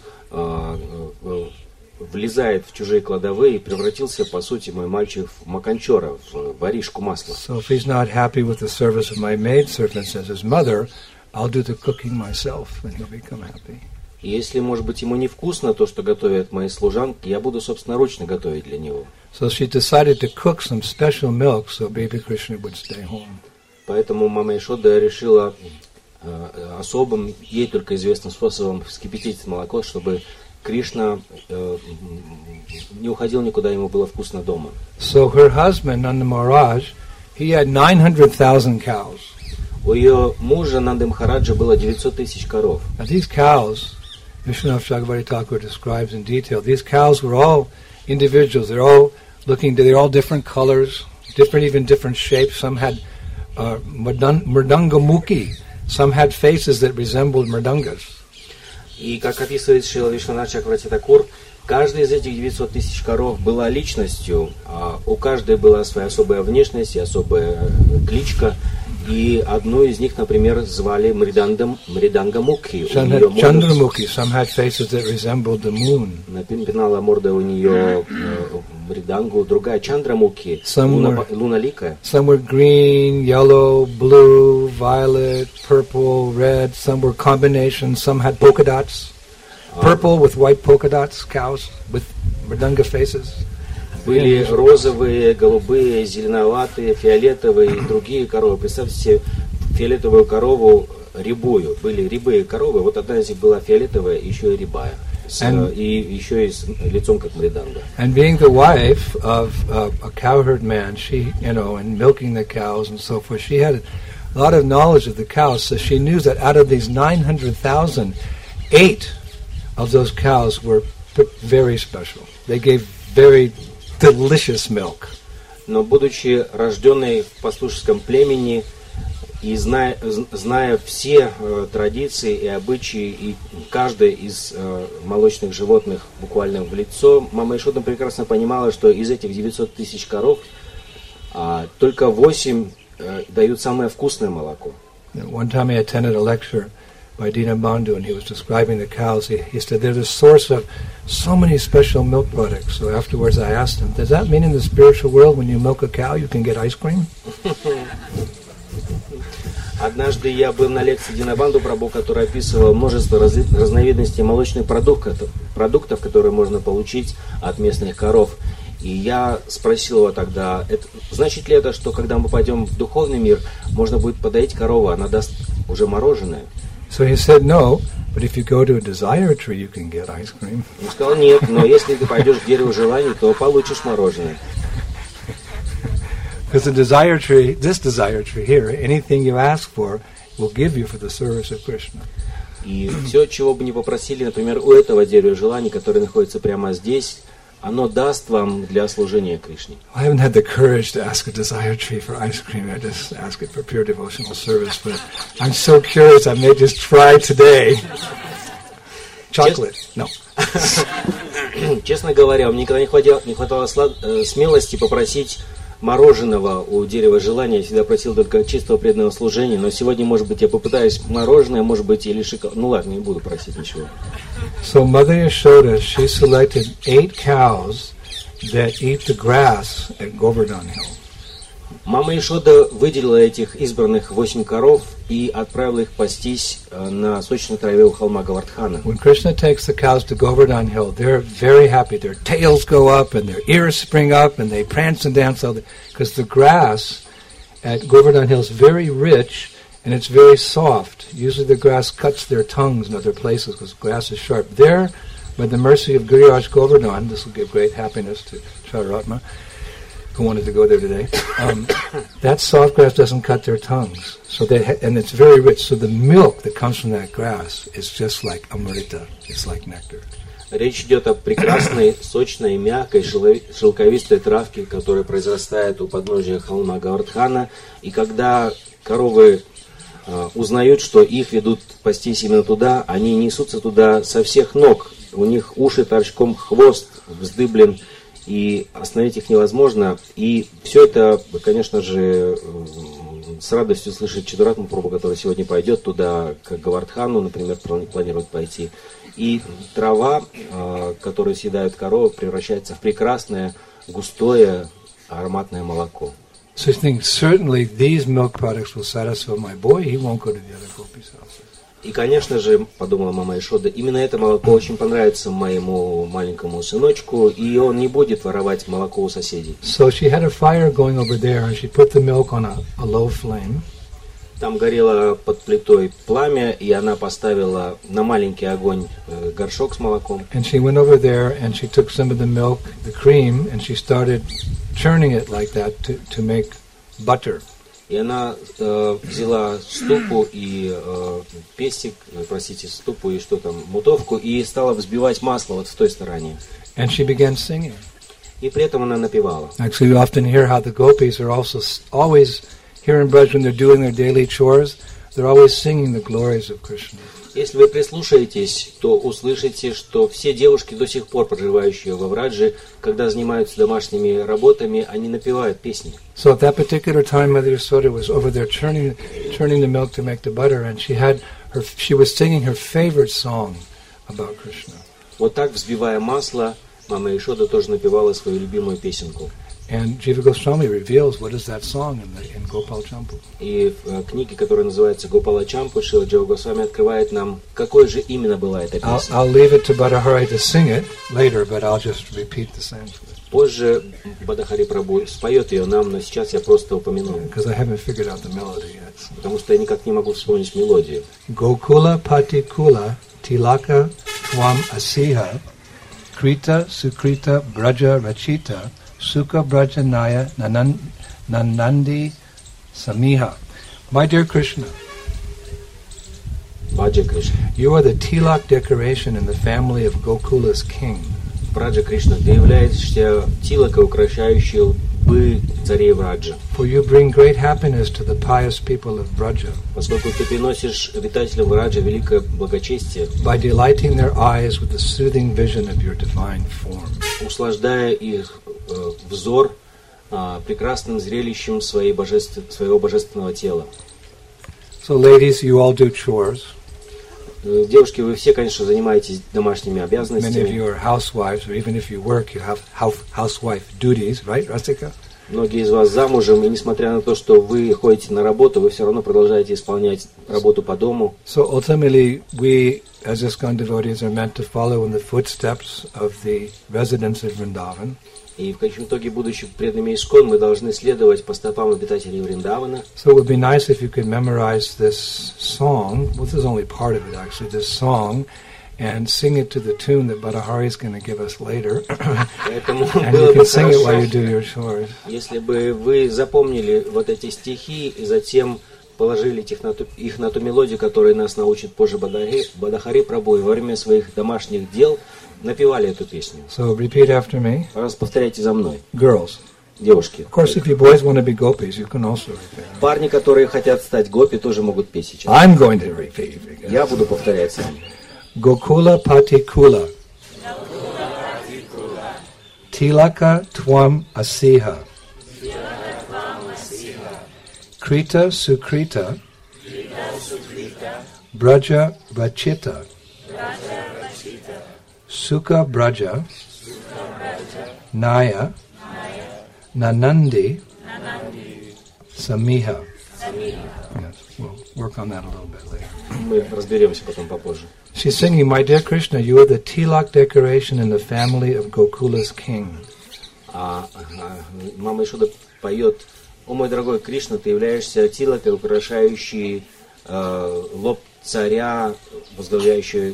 влезает в чужие кладовые и превратился, по сути, мой мальчик в маканчора, в воришку масла. So if he's not happy with the service of my maidservants as his mother, I'll do the cooking myself, and he'll become happy. И если, может быть, ему невкусно то, что готовят мои служанки, я буду собственноручно готовить для него. So she decided to cook some special milk so baby Krishna would stay home. Поэтому мама Ишода решила особым, ей только известным способом вскипятить молоко, чтобы Кришна не уходил никуда, ему было вкусно дома. So her husband, Nanda Maharaj, he had 900,000 cows. У ее мужа Нанды Махараджа было 900 тысяч коров. Now these cows, Vishwanath Chakravarti Thakur describes in detail, these cows were all individuals. They're all different colors, even different shapes. Some had mridanga-mukhi. Some had faces that resembled mridangas. И как описывает Шрила Вишванат Чакраварти Такур, каждая из этих 900 тысяч коров была личностью, у каждой была своя особая внешность и особая кличка. И одну из них, например, звали Мриданга-мукхи. Chandramukhi. Some had faces that resembled the moon. Напоминала морда у нее Мридангу, другая Чандрамукхи, луналикая. Some were green, yellow, blue, violet, purple, red. Some were combinations. Some had polka dots. Purple with white polka dots, cows with Mridanga faces. Были розовые, голубые, зеленоватые, фиолетовые и другие коровы. Представьте себе фиолетовую корову рябую. Были рябые коровы, вот одна из них была фиолетовая, еще и рябая. И еще и с лицом как мриданга. And being the wife of a cowherd man, she, and milking the cows and so forth, she had a lot of knowledge of the cows. So she knew that out of these 900,000, 8 of those cows were very special. They gave very delicious milk. Но будучи рожденной в пастушеском племени, И зная все традиции и обычаи, и каждое из молочных животных буквально в лицо, мама Ишода прекрасно понимала, что из этих 900 тысяч коров только 8 дают самое вкусное молоко. One time I attended a lecture by Dina Bandhu, and he was describing the cows. He said they're the source of so many special milk products. So afterwards I asked him, does that mean in the spiritual world when you milk a cow you can get ice cream? Однажды я был на лекции Динабанду Прабху, который описывал множество разновидностей молочных продуктов, которые можно получить от местных коров. И я спросил его тогда, значит ли это, что когда мы пойдем в духовный мир, можно будет подоить корову, она даст уже мороженое? So he said no, but if you go to a desire tree you can get ice cream. Он сказал, нет, но если ты пойдешь к дереву желаний, то получишь мороженое. Because the desire tree, this desire tree here, anything you ask for, will give you for the service of Krishna. И все, чего бы ни попросили, например, у этого дерева желаний, которое находится прямо здесь, оно даст вам для служения Кришне. I haven't had the courage to ask a desire tree for ice cream. I just ask it for pure devotional service. But I'm so curious. I may just try today. Chocolate? No. Честно говоря, мне никогда не хватало смелости попросить мороженого у дерева желания. Я всегда просил только чистого преданного служения. Но сегодня, может быть, я попытаюсь мороженое, может быть, или шоколад. Ну ладно, не буду просить ничего. So Mother Yashoda, she selected 8 cows that eat the grass at Govardhan Hill. Мама Ишода выделила этих избранных 8 коров и отправила их пастись на сочной траве у холма Говардхана. When Krishna takes the cows to Govardhan Hill, they're very happy. Their tails go up and their ears spring up and they prance and dance because the grass at Govardhan Hill is very rich and it's very soft. Usually the grass cuts their tongues in other places because grass is sharp. There, by the mercy of Giriraj Govardhan, this will give great happiness to Charatma, who wanted to go there today. That soft grass doesn't cut their tongues, and it's very rich. So the milk that comes from that grass is just like amrita. It's like nectar. Речь идет о прекрасной, сочной, мягкой, шелковистой травке, которая произрастает у подножия холма Говардхана. И когда коровы узнают, что их ведут пастись именно туда, они несутся туда со всех ног. У них уши торчком, хвост вздыблен, и остановить их невозможно. И все это, конечно же, с радостью слышит Читуратма Прабху, который сегодня пойдет туда, к Говардхану, например, планирует пойти. И трава, которую съедают коровы, превращается в прекрасное, густое, ароматное молоко. So I think certainly these milk products will satisfy my boy. He won't go to the other gopis' houses. И, конечно же, подумала мама Ишода, именно это молоко очень понравится моему маленькому сыночку, и он не будет воровать молоко у соседей. So she had a fire going over there, and she put the milk on a low flame. Там горело под плитой пламя, и она поставила на маленький огонь горшок с молоком. And she went over there, and she took some of the milk, the cream, and she started churning it like that to make butter. И она взяла ступу и ступу и что там, мутовку, и стала взбивать масло вот в той стороне. And she began singing. И при этом она напевала. Actually, you often hear how the gopis are also always here in Braj when they're doing their daily chores. They're always singing the glories of Krishna. Если вы прислушаетесь, то услышите, что все девушки, до сих пор проживающие во Врадже, когда занимаются домашними работами, они напевают песни. So at that particular time, Mother Yashoda was over there churning the milk to make the butter, and she was singing her favorite song about Krishna. Вот так, взбивая масло, мама Ишода тоже напевала свою любимую песенку. And Jiva Goswami reveals what is that song in Gopal Champu. И в книге, которая называется Гопала Чампу, Шрила Джива Госвами открывает нам, какой же именно была эта песня. I'll leave it to Bhattacharya to sing it later, but I'll just repeat the Sanskrit. Позже Бхаттахари Прабху споет ее нам, но сейчас я просто упомяну. Because I haven't figured out the melody yet. Потому что я никак не могу вспомнить мелодию. Gokula Patikula Tilaka Twam Asiha Krita Sukrita Braja Rachita Sukha Brajanaya Nanandi Samiha. My dear Krishna, Баджа Кришна. You are the tilak decoration in the family of Gokula's king. Браджа Кришна, ты являешься тилакой, украшающей судьбы царей Враджа. For you bring great happiness to the pious people of Braja Поскольку ты приносишь обитателям Враджа великое благочестие, by delighting their eyes with the soothing vision of your divine form. услаждая их взор прекрасным зрелищем своего божественного тела. So ladies, you all do chores. Девушки, вы все, конечно, занимаетесь домашними Many of обязанностями. you are housewives, or even if you work, you have housewife duties, right, Rasika? Многие из вас замужем, и несмотря на то, что вы ходите на работу, вы все равно продолжаете исполнять работу по дому. So ultimately, we as ISKCON devotees are meant to follow in the footsteps of the residents of Vrindavan. И в конечном итоге, будучи преданными Искон, мы должны следовать по стопам обитателей Вриндавана. So it would be nice if you could memorize this song. Well, this is only part of it, actually, this song, and sing it to the tune that Badahari is going to give us later. Поэтому And было you бы can sing it while you хорошо, do your chores. если бы вы запомнили вот эти стихи и затем положили их на ту мелодию, которая нас научит позже Бадахари Прабху, и во время своих домашних дел напевали эту песню. So repeat after me. Пожалуйста, повторяйте за мной. Girls. Девушки. Of course, if you boys want to be gopis, you can also repeat. Parни, которые хотят стать гопи, тоже могут петь сейчас. I'm going to repeat. Я буду повторять сам. Gokula Patikula. Tilaka Twam Asiha. Krita Sukrita. Braja Rachita. Sukha Braja. Naya. Nanandi. Samiha. Yes, we'll work on that a little bit later. Мы разберемся потом попозже. She's singing, "My dear Krishna, you are the tilak decoration in the family of Gokula's king." Мама Ишода поет: «О мой дорогой Кришна, ты являешься тилакой, украшающей лоб царя, возглавляющего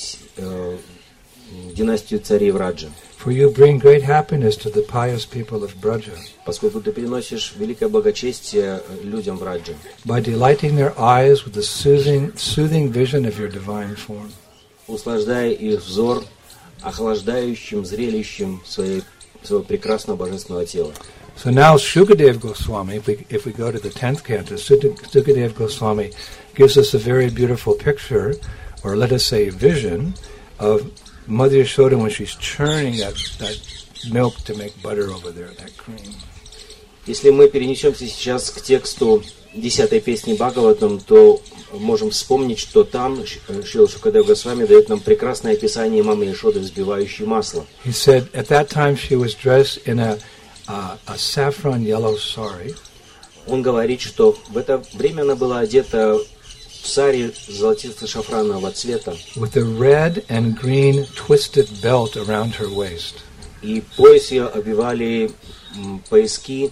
династию царей Враджа. For you bring great happiness to the pious people of Braja Поскольку ты приносишь великое благочестие людям Враджа, by delighting their eyes with the soothing vision of your divine form." услаждая их взор охлаждающим зрелищем своего прекрасного божественного тела. So now Shukadev Goswami, if we go to the 10th canto, Shukadev Goswami gives us a very beautiful picture, or let us say vision, of Mother Yashoda when she's churning that milk to make butter over there, that cream. Если мы перенесемся сейчас к тексту 10-й песни Бхагаватам, то можем вспомнить, что там Шрила Шукадев Госвами дает нам прекрасное описание мамы Яшоды, взбивающей масло. He said at that time she was dressed in a saffron yellow sari. Он говорит, что в это время она была одета в сари золотисто-шафранового цвета, With a red and green twisted belt around her waist. и пояс ее обвивали пояски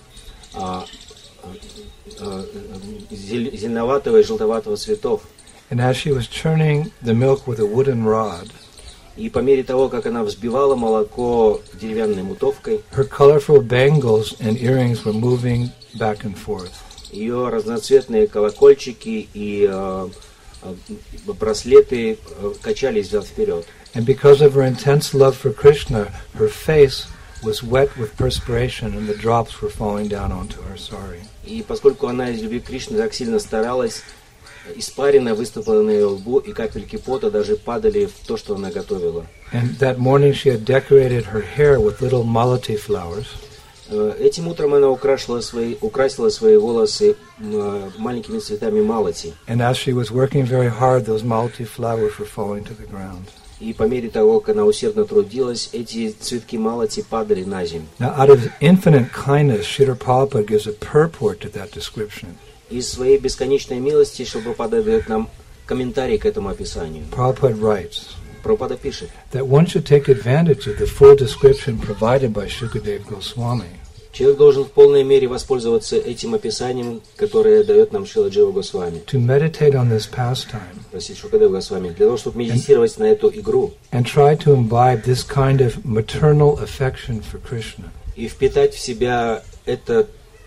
зеленоватого и желтоватого цветов. And as she was churning the milk with a wooden rod, И по мере того, как она взбивала молоко деревянной мутовкой, her colorful bangles and earrings were moving back and forth. ее разноцветные колокольчики и браслеты качались взад-вперед. And because of her intense love for Krishna, her face was wet with perspiration and the drops were falling down onto her sari. И поскольку она из любви к Кришне так сильно старалась, испарина выступила на ее лбу, и капельки пота даже падали в то, что она готовила. And that morning she had decorated her hair with little malati flowers. Этим утром она украсила свои волосы маленькими цветами малати. And as she was working very hard, those malati flowers were falling to the ground. И по мере того, как она усердно трудилась, эти цветки малати падали на землю. Now, out of infinite kindness, Srila Prabhupada gives a purport to that description. Из своей бесконечной милости Шрила Прабхупада дает нам комментарий к этому описанию. Prabhupada writes Прабхупада пишет: that one should take advantage of the full description provided by Shukadev Goswami. Человек должен в полной мере воспользоваться этим описанием, которое дает нам Шрила Джива Госвами. To meditate on this pastime Просит Шукадев Госвами, для того, чтобы медитировать на эту игру and try to imbibe this kind of maternal affection for Krishna. и впитать в себя это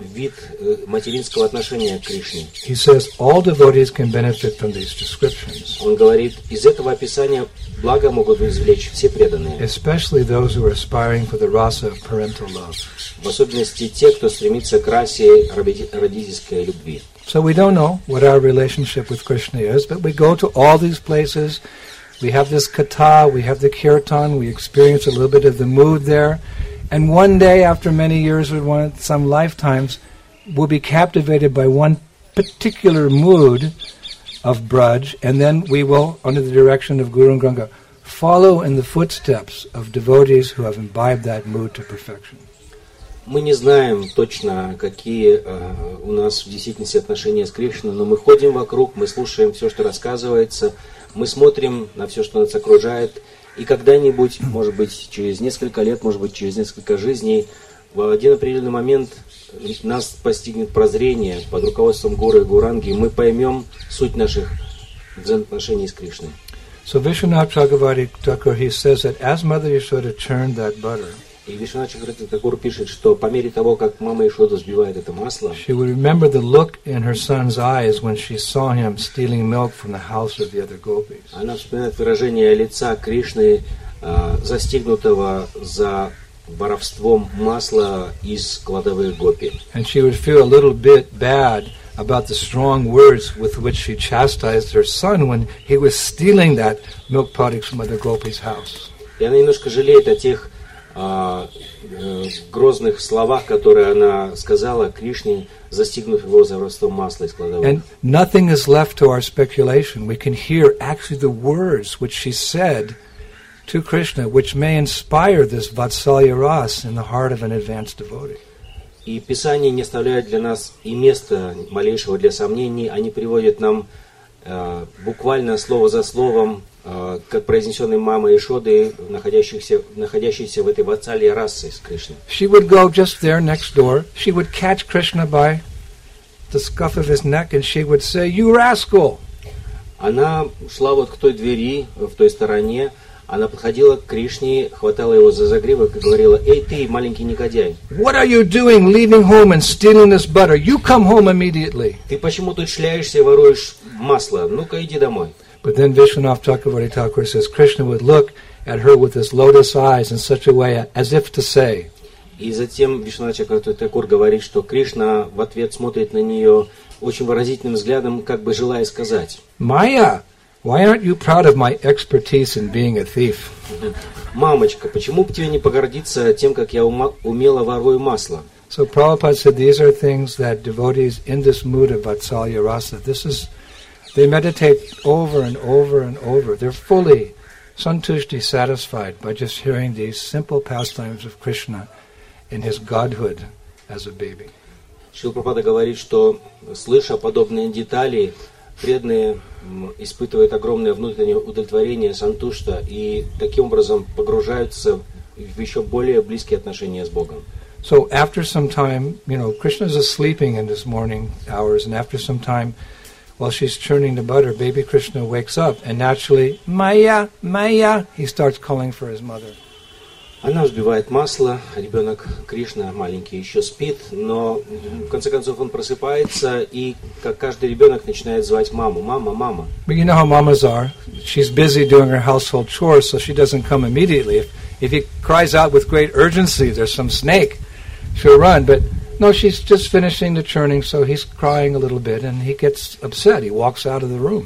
вид материнского отношения к Кришне. He says all devotees can benefit from these descriptions, Он говорит, из этого описания благо могут извлечь все преданные, especially those who are aspiring for the rasa of parental love. в особенности те, кто стремится к расе родительской любви. So we don't know what our relationship with Krishna is, but we go to all these places. We have this katha, we have the kirtan, we experience a little bit of the mood there. And one day, after many years or some lifetimes, we'll be captivated by one particular mood of Braj, and then we will, under the direction of Guru and Ganga, follow in the footsteps of devotees who have imbibed that mood to perfection. Мы не знаем точно, какие у нас в действительности отношения с Кришной, но мы ходим вокруг, мы слушаем все, что рассказывается, мы смотрим на все, что нас окружает, и когда-нибудь, может быть, через несколько лет, может быть, через несколько жизней, в один определенный момент нас постигнет прозрение под руководством Гуру и Гуранги, и мы поймем суть наших взаимоотношений с Кришной. So Vishwanath Chakravarti Thakur, he says that as Mother Yashoda churned that butter, И Вишванат Чакраварти Тхакур пишет, что по мере того, как мама Ишода взбивает это масло, she would remember the look in her son's eyes when she saw him stealing milk from the house of the other gopis. она вспоминает выражение лица Кришны, застигнутого за воровством масла из кладовых гопи. And she would feel a little bit bad about the strong words with which she chastised her son when he was stealing that milk products from other gopis' house. И она немножко жалеет о тех грозных словах, которые она сказала Кришне, застигнув его за воровством масла из кладовых. And nothing is left to our speculation. We can hear actually the words which she said to Krishna, which may inspire this Vatsalya Ras in the heart of an advanced devotee. И Писание не оставляет для нас и места малейшего для сомнений. Они приводят нам буквально слово за словом, как произнесенной мамой Ишоды, находящейся в этой ватсалье расы с Кришной. She would go just there next door. She would catch Krishna by the scuff of his neck and she would say, "You rascal!" Она шла вот к той двери, в той стороне. Она подходила к Кришне, хватала его за загривок и говорила: «Эй, ты, маленький негодяй! What are you doing leaving home and stealing this butter? You come home immediately. Ты почему тут шляешься и воруешь масло? Ну-ка, иди домой». But then Vishwanath Chakravarti Thakur says Krishna would look at her with his lotus eyes in such a way as if to say, И затем Вишванат Чакраварти Тхакур говорит, что Кришна в ответ смотрит на нее очень выразительным взглядом, как бы желая сказать: Maya, why aren't you proud of my expertise in being a thief? «Мамочка, почему бы тебе не погордиться тем, как я умело ворую масло?» So Prabhupada said these are things that devotees in this mood of Vatsalya Rasa, they meditate over and over and over. They're fully santushti, satisfied by just hearing these simple pastimes of Krishna in his godhood as a baby. Шрила Прабхупада говорит, что, слыша подобные детали, преданные испытывают огромное внутреннее удовлетворение, сантушта, и таким образом погружаются в еще более близкие отношения с Богом. So after some time, Krishna is sleeping in his morning hours, and after some time, while she's churning the butter, baby Krishna wakes up, and naturally, Maya, Maya, he starts calling for his mother. Она взбивает масло, ребенок Кришна маленький еще спит, но в конце концов он просыпается, и как каждый ребенок начинает звать маму: «Мама, мама». But you know how mamas are. She's busy doing her household chores, so she doesn't come immediately. If he cries out with great urgency, there's some snake, she'll run. But no, she's just finishing the churning, so he's crying a little bit, and he gets upset. He walks out of the room.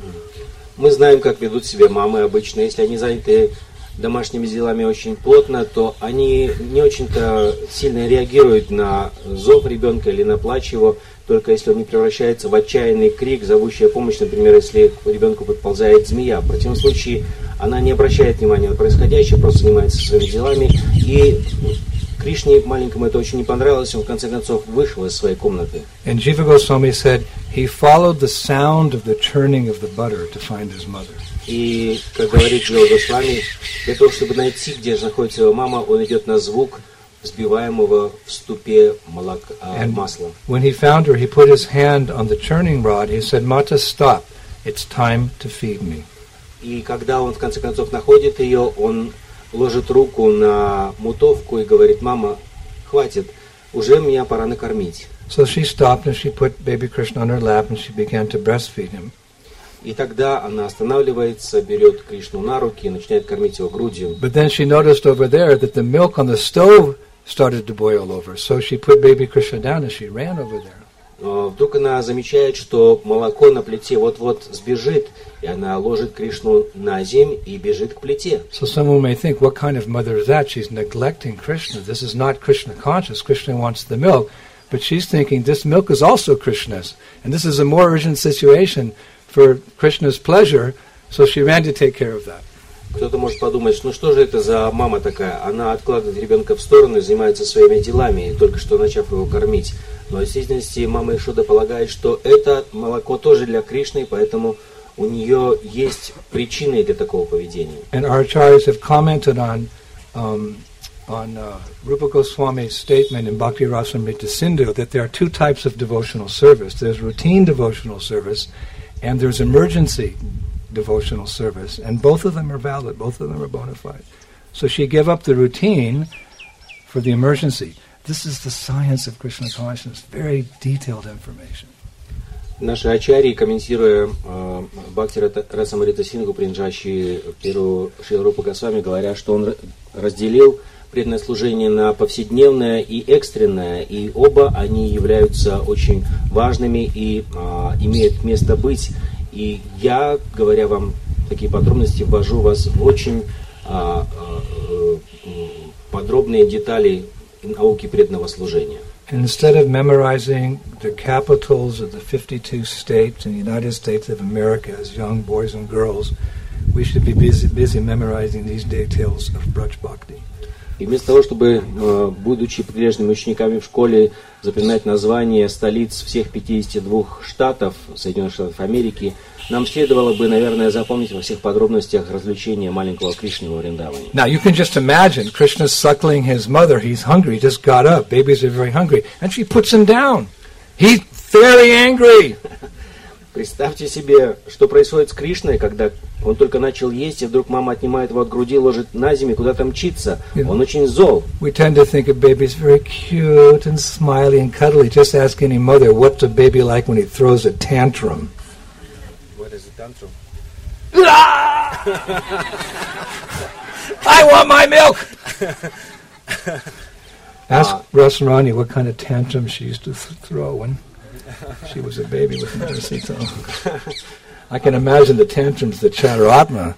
Мы знаем, как ведут себя мамы обычно. Если они заняты домашними делами очень плотно, то они не очень-то сильно реагируют на зов ребенка или на плач его, только если он не превращается в отчаянный крик, зовущий о помощи, например, если к ребенку подползает змея. В противном случае она не обращает внимания на происходящее, просто занимается своими делами. И Кришне маленькому это очень не понравилось, он в конце концов вышел из своей комнаты. And Jiva Goswami said he followed the sound of the churning of the butter to find his mother. И, как говорит Джива Госвами, для того, чтобы найти, где же находится его мама, он идет на звук взбиваемого в ступе масла. When he found her, he put his hand on the churning rod. He said, Mata, stop. It's time to feed me. И когда он в конце концов находит ее, он ложит руку на мутовку и говорит: «Мама, хватит, уже меня пора накормить. So she stopped and she put baby Krishna on her lap and she began to breastfeed him. И тогда она останавливается, берет Кришну на руки и начинает кормить его грудью. But then she noticed over there that the milk on the stove started to boil over. So she put baby Krishna down and she ran over there. Вдруг она замечает, что молоко на плите вот-вот сбежит, и она ложит Кришну на землю и бежит к плите. So someone may think, what kind of mother is that? She's neglecting Krishna. This is not Krishna conscious. Krishna wants the milk. But she's thinking this milk is also Krishna's. And this is a more urgent situation for Krishna's pleasure. So she ran to take care of that. Кто-то может подумать, ну что же это за мама такая? Она откладывает ребенка в сторону и занимается своими делами, только что начав его кормить. Но в действительности мама Ишода полагает, что это молоко тоже для Кришны, поэтому у нее есть причины для такого поведения. And our acharyas have commented on Rupa Goswami's statement in Bhakti Rasamrita Sindhu that there are two types of devotional service. There's routine devotional service and there's emergency devotional service. And both of them are valid, both of them are bona fide. So she gave up the routine for the emergency. This is the science of Krishna consciousness, very detailed information. Наши ачарьи, комментируя Бхакти Расамрита Сингху, принадлежащие Перу Шрила Рупа Госвами, говорят, что он разделил преданное служение на повседневное и экстренное, и оба они являются очень важными и имеют место быть. И я, говоря вам такие подробности, ввожу вас в очень подробные детали науки преданного служения. And instead of memorizing the capitals of the 52 states in the United States of America as young boys and girls, we should be busy memorizing these details of Braj Bhakti. И вместо того, чтобы, будучи прилежными учениками в школе, запоминать названия столиц всех 52 штатов Соединенных Штатов Америки, нам следовало бы, наверное, запомнить во всех подробностях развлечения маленького Кришны во Вриндаване. Now you can just imagine, Krishna's suckling his mother, he's hungry, he just got up, babies are very hungry, and she puts him down. He's very angry. Представьте себе, что происходит с Кришной, когда он только начал есть, и вдруг мама отнимает его от груди, ложит на землю, куда-то мчится. Он очень зол. We tend to think of babies very cute and smiley and cuddly. Just ask any mother, what's a baby like when he throws a tantrum? What is a tantrum? I want my milk! Ask Rasarani what kind of tantrum she used to throw when she was a baby with Madhusita. I can imagine the tantrums that Chaturatma.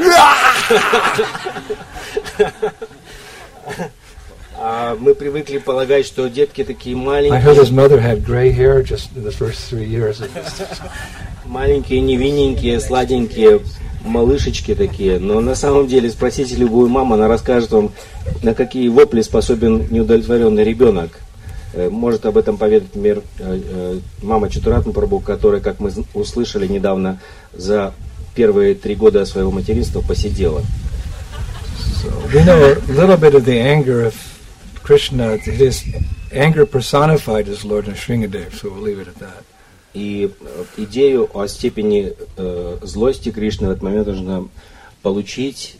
Мы привыкли полагать, что детки такие маленькие. I heard his mother had gray hair just in the first 3 years. Маленькие, невинненькие, сладенькие малышечки такие. Но на самом деле, спросите любую маму, она расскажет вам, на какие вопли способен неудовлетворенный ребенок. Может об этом поведать, например, мама Чатуратма Прабху, которая, как мы услышали недавно, за первые 3 года своего материнства посидела. So we know a little bit of the anger of Krishna. His anger personified as Lord Nrsingadev, so we'll leave it at that. И идею о степени злости Кришны в этот момент нужно получить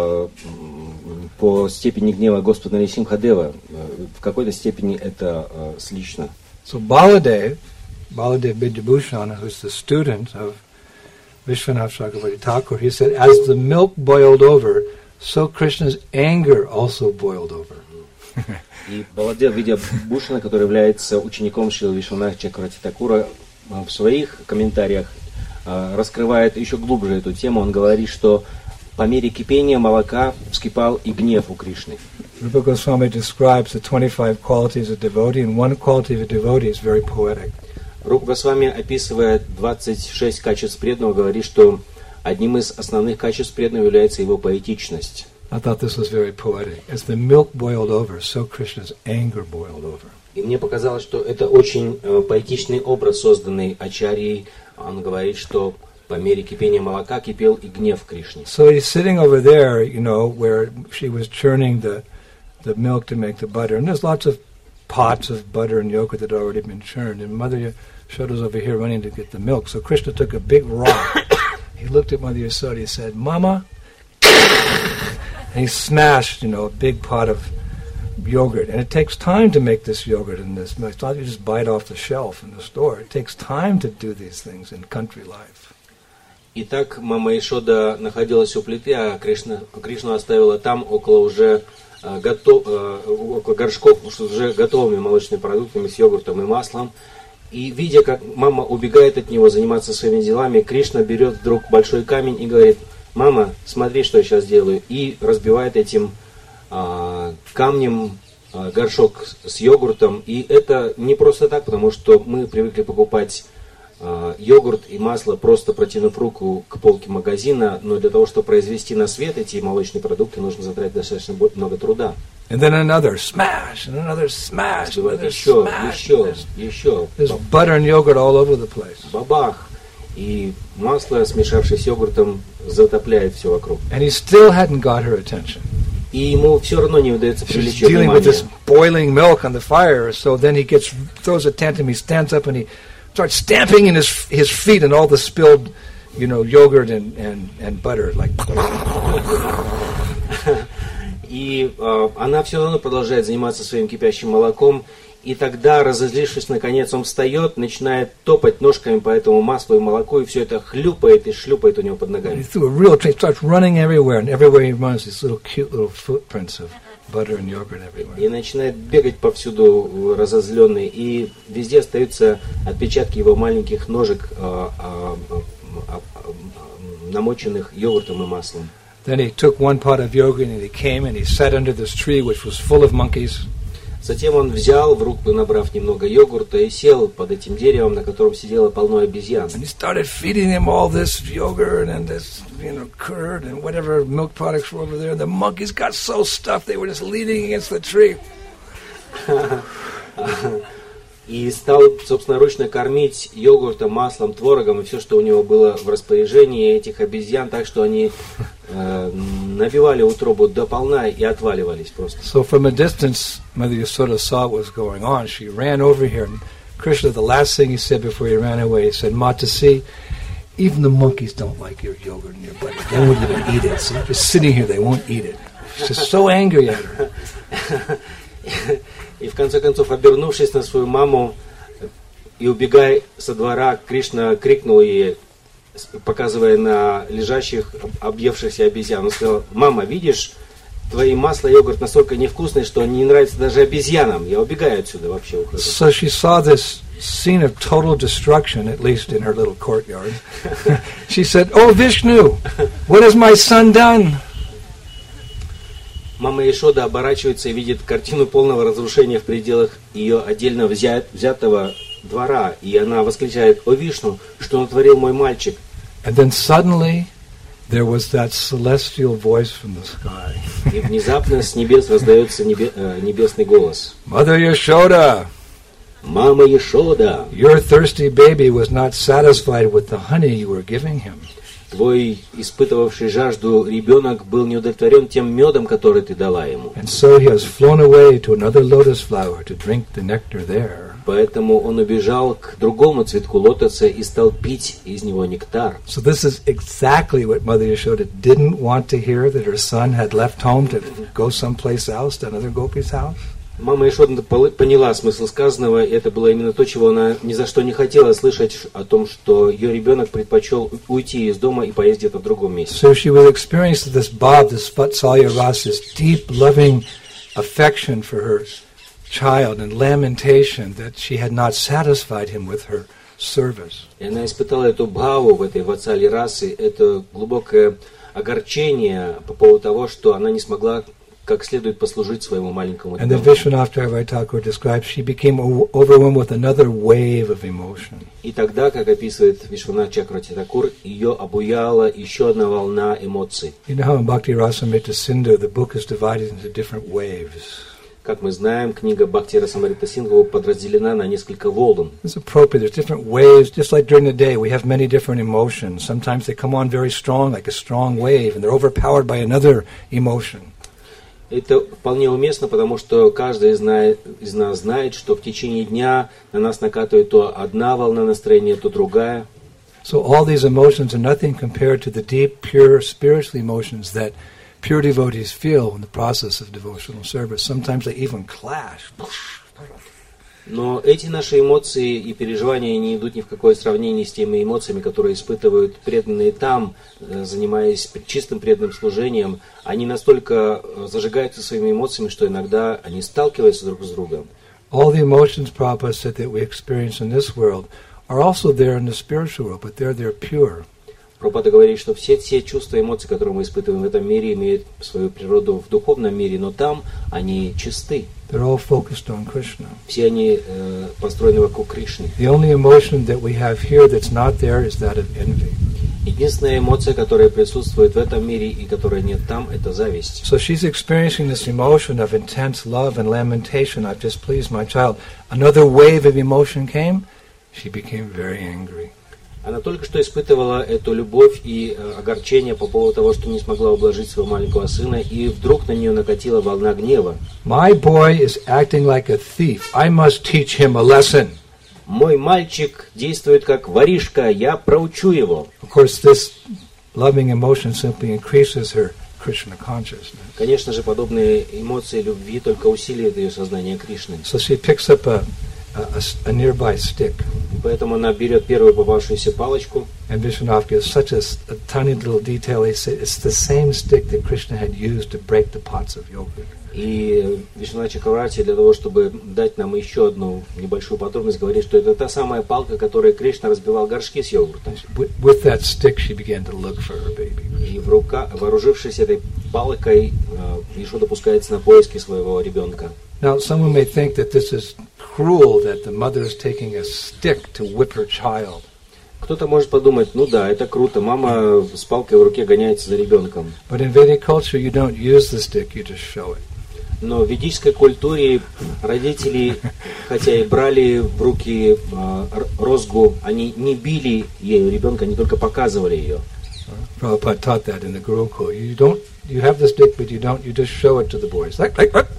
по степени гнева Господа Нрсимхадева. В какой-то степени это слично. So Baladev Vidyabhushan, who's the student of Vishwanath Chakravarti Thakur, he said, as the milk boiled over, so Krishna's anger also boiled over. И Баладев Видьябхушана, который является учеником Шрилы Вишванаха Чакраварти Thakura, в своих комментариях раскрывает еще глубже эту тему. Он говорит, что по мере кипения молока вскипал и гнев у Кришны. Rupa Goswami describes the 25 qualities of devotee, and one quality of a devotee is very poetic. Рупа Госвами, описывая 26 качеств преданного, говорит, что одним из основных качеств преданного является его поэтичность. I thought this was very poetic. As the milk boiled over, so Krishna's anger boiled over. И мне показалось, что это очень поэтичный образ, созданный Ачарьей. Он говорит, что по мере кипения молока кипел и гнев Кришны. So he's sitting over there, you know, where she was churning the milk to make the butter. And there's lots of pots of butter and yogurt that had already been churned. And Mother Yashoda's over here running to get the milk. So Krishna took a big rock. He looked at Mother Yashoda, he said, Mama. And he smashed, you know, a big pot of yogurt, and it takes time to make this yogurt in this. It's not you just buy it off the shelf in the store. It takes time to do these things in country life. Итак, мама Ешода находилась у плиты, а Кришну оставила там около горшков с уже готовыми молочными продуктами, с йогуртом и маслом. И видя, как мама убегает от него заниматься своими делами, Кришна берет вдруг большой камень и говорит: «Мама, смотри, что я сейчас делаю», и разбивает этим камнем горшок с йогуртом. И это не просто так, потому что мы привыкли покупать йогурт и масло, просто протянув руку к полке магазина, но для того, чтобы произвести на свет эти молочные продукты, нужно затратить достаточно много труда. And then another smash, and another smash, another smash. Еще. There's butter and yogurt all over the place. Бабах. И масло, смешавшись с йогуртом, затопляет все вокруг. And he still hadn't got her attention. И ему все равно не удается привлечь ее Dealing with this внимание. boiling milk on the fire, so then he throws a tantrum, he stands up and he starts stamping in his feet and all the spilled, yogurt and butter, like. И она все равно продолжает заниматься своим кипящим молоком. И тогда, разозлившись, наконец, он встает, начинает топать ножками по этому маслу и молоку, и все это хлюпает и шлюпает у него под ногами. He threw a real train, starts running everywhere, and everywhere he runs, these cute little footprints of butter and yogurt everywhere. И начинает бегать повсюду разозленный, и везде остаются отпечатки его маленьких ножек, намоченных йогуртом и маслом. Then he took one pot of yogurt and he came and he sat under this tree which was full of monkeys. Затем он взял в руку, набрав немного йогурта, и сел под этим деревом, на котором сидело полно обезьян. And he started feeding them all this yogurt and this, curd and whatever milk products were over there. The monkeys got so stuffed they were just leaning against the tree. И стал собственноручно кормить йогуртом, маслом, творогом и все, что у него было в распоряжении этих обезьян, так что они набивали утробу до полна и отваливались просто. So from a distance, Mother Yasoda saw what was going on. She ran over here, and Krishna, the last thing he said before he ran away, he said, Matasi, even the monkeys don't like your yogurt and your butter. They won't even eat it. So just sitting here, they won't eat it. She's just so angry at her. И в конце концов, обернувшись на свою маму и убегая со двора, Кришна крикнул ей, показывая на лежащих, объевшихся обезьян. Он сказал: «Мама, видишь, твои масло и йогурт настолько невкусные, что они не нравятся даже обезьянам. Я убегаю отсюда вообще, ухожу». So she saw this scene of total destruction, at least in her little courtyard. She said, "Oh Vishnu, what has my son done?" Мама Ешода оборачивается и видит картину полного разрушения в пределах ее отдельно взятого двора. И она восклицает: «О Вишну, что натворил мой мальчик?» And then suddenly there was that celestial voice from the sky. И внезапно с небес раздается небесный голос. Mother Yashoda, Мама Ешода, your thirsty baby was not satisfied with the honey you were giving him. твой испытывавший жажду ребенок был не удовлетворен тем медом, который ты дала ему. And so he has flown away to another lotus flower to drink the nectar there. Поэтому он убежал к другому цветку лотоса и стал пить из него нектар. So this is exactly what Mother Yashoda didn't want to hear, that her son had left home to go someplace else, to another gopi's house. Мама Ешода поняла смысл сказанного, и это было именно то, чего она ни за что не хотела слышать, о том, что ее ребенок предпочел уйти из дома и поесть где-то в другом месте. So she will experience this bhav, this vatsalya rasa, this deep loving affection for her child and lamentation that she had not satisfied him with her service. И она испытала эту бхаву в этой ватсали расы, это глубокое огорчение по поводу того, что она не смогла как следует послужить своему маленькому And then ребенку. Vishwanath Thakur describes, she became overwhelmed with another wave of emotion. И тогда, как описывает Вишванат Чакраварти Такур, ее обуяла еще одна волна эмоций. You know how in Bhakti Rasamrita Sindhu the book is divided into different waves. Как мы знаем, книга Бхакти Расамрита Синдху подразделена на несколько волн. It's appropriate. There's different waves. Just like during the day, we have many different emotions. Sometimes they come on very strong, like a strong wave, and they're overpowered by another emotion. Это вполне уместно, потому что каждый из нас знает, что в течение дня на нас накатывает то одна волна настроения, то другая. So all these emotions are nothing compared to the deep, pure, spiritual emotions that pure devotees feel in the process of devotional service. Sometimes they even clash. Но эти наши эмоции и переживания не идут ни в какое сравнение с теми эмоциями, которые испытывают преданные там, занимаясь чистым преданным служением. Они настолько зажигаются своими эмоциями, что иногда они сталкиваются друг с другом. All the emotions, Prabhupada said, that we experience in this world are also there in the spiritual world, but they're pure. Прабхупада говорит, что все чувства и эмоции, которые мы испытываем в этом мире, имеют свою природу в духовном мире, но там они чисты. They're all focused on Krishna. Все они построены вокруг Кришны. The only emotion that we have here that's not there is that of envy. Единственная эмоция, которая присутствует в этом мире и которая нет там, это зависть. So she's experiencing this emotion of intense love and lamentation. I've just pleased my child. Another wave of emotion came. She became very angry. Она только что испытывала эту любовь и огорчение по поводу того, что не смогла ублажить своего маленького сына, и вдруг на нее накатила волна гнева. My boy is acting like a thief. I must teach him a lesson. Мой мальчик действует как воришка, я проучу его. Of course, this loving emotion simply increases her Krishna consciousness. Конечно же, подобные эмоции любви только усиливают ее сознание Кришны. So she picks up a nearby stick. Поэтому она берет первую попавшуюся палочку. And Vishwanath gives such a tiny little detail. He said it's the same stick that Krishna had used to break the pots of yogurt. И Вишванат Чакраварти для того, чтобы дать нам еще одну небольшую подробность, говорит, что это та самая палка, которой Кришна разбивал горшки с йогуртом. With that stick, she began to look for her baby. И вооружившись этой палкой, Ешода пускается на поиски своего ребенка. Now, someone may think that this is cruel, that the mother is taking a stick to whip her child. Кто-то может подумать, ну да, это круто, мама с палкой в руке гоняется за ребенком. But in Vedic culture, you don't use the stick, you just show it. Но в ведической культуре родители, хотя и брали в руки розгу, они не били ею ребенка, они только показывали ее. Prabhupada taught that in the Gurukul. You have the stick, but you just show it to the boys. Like.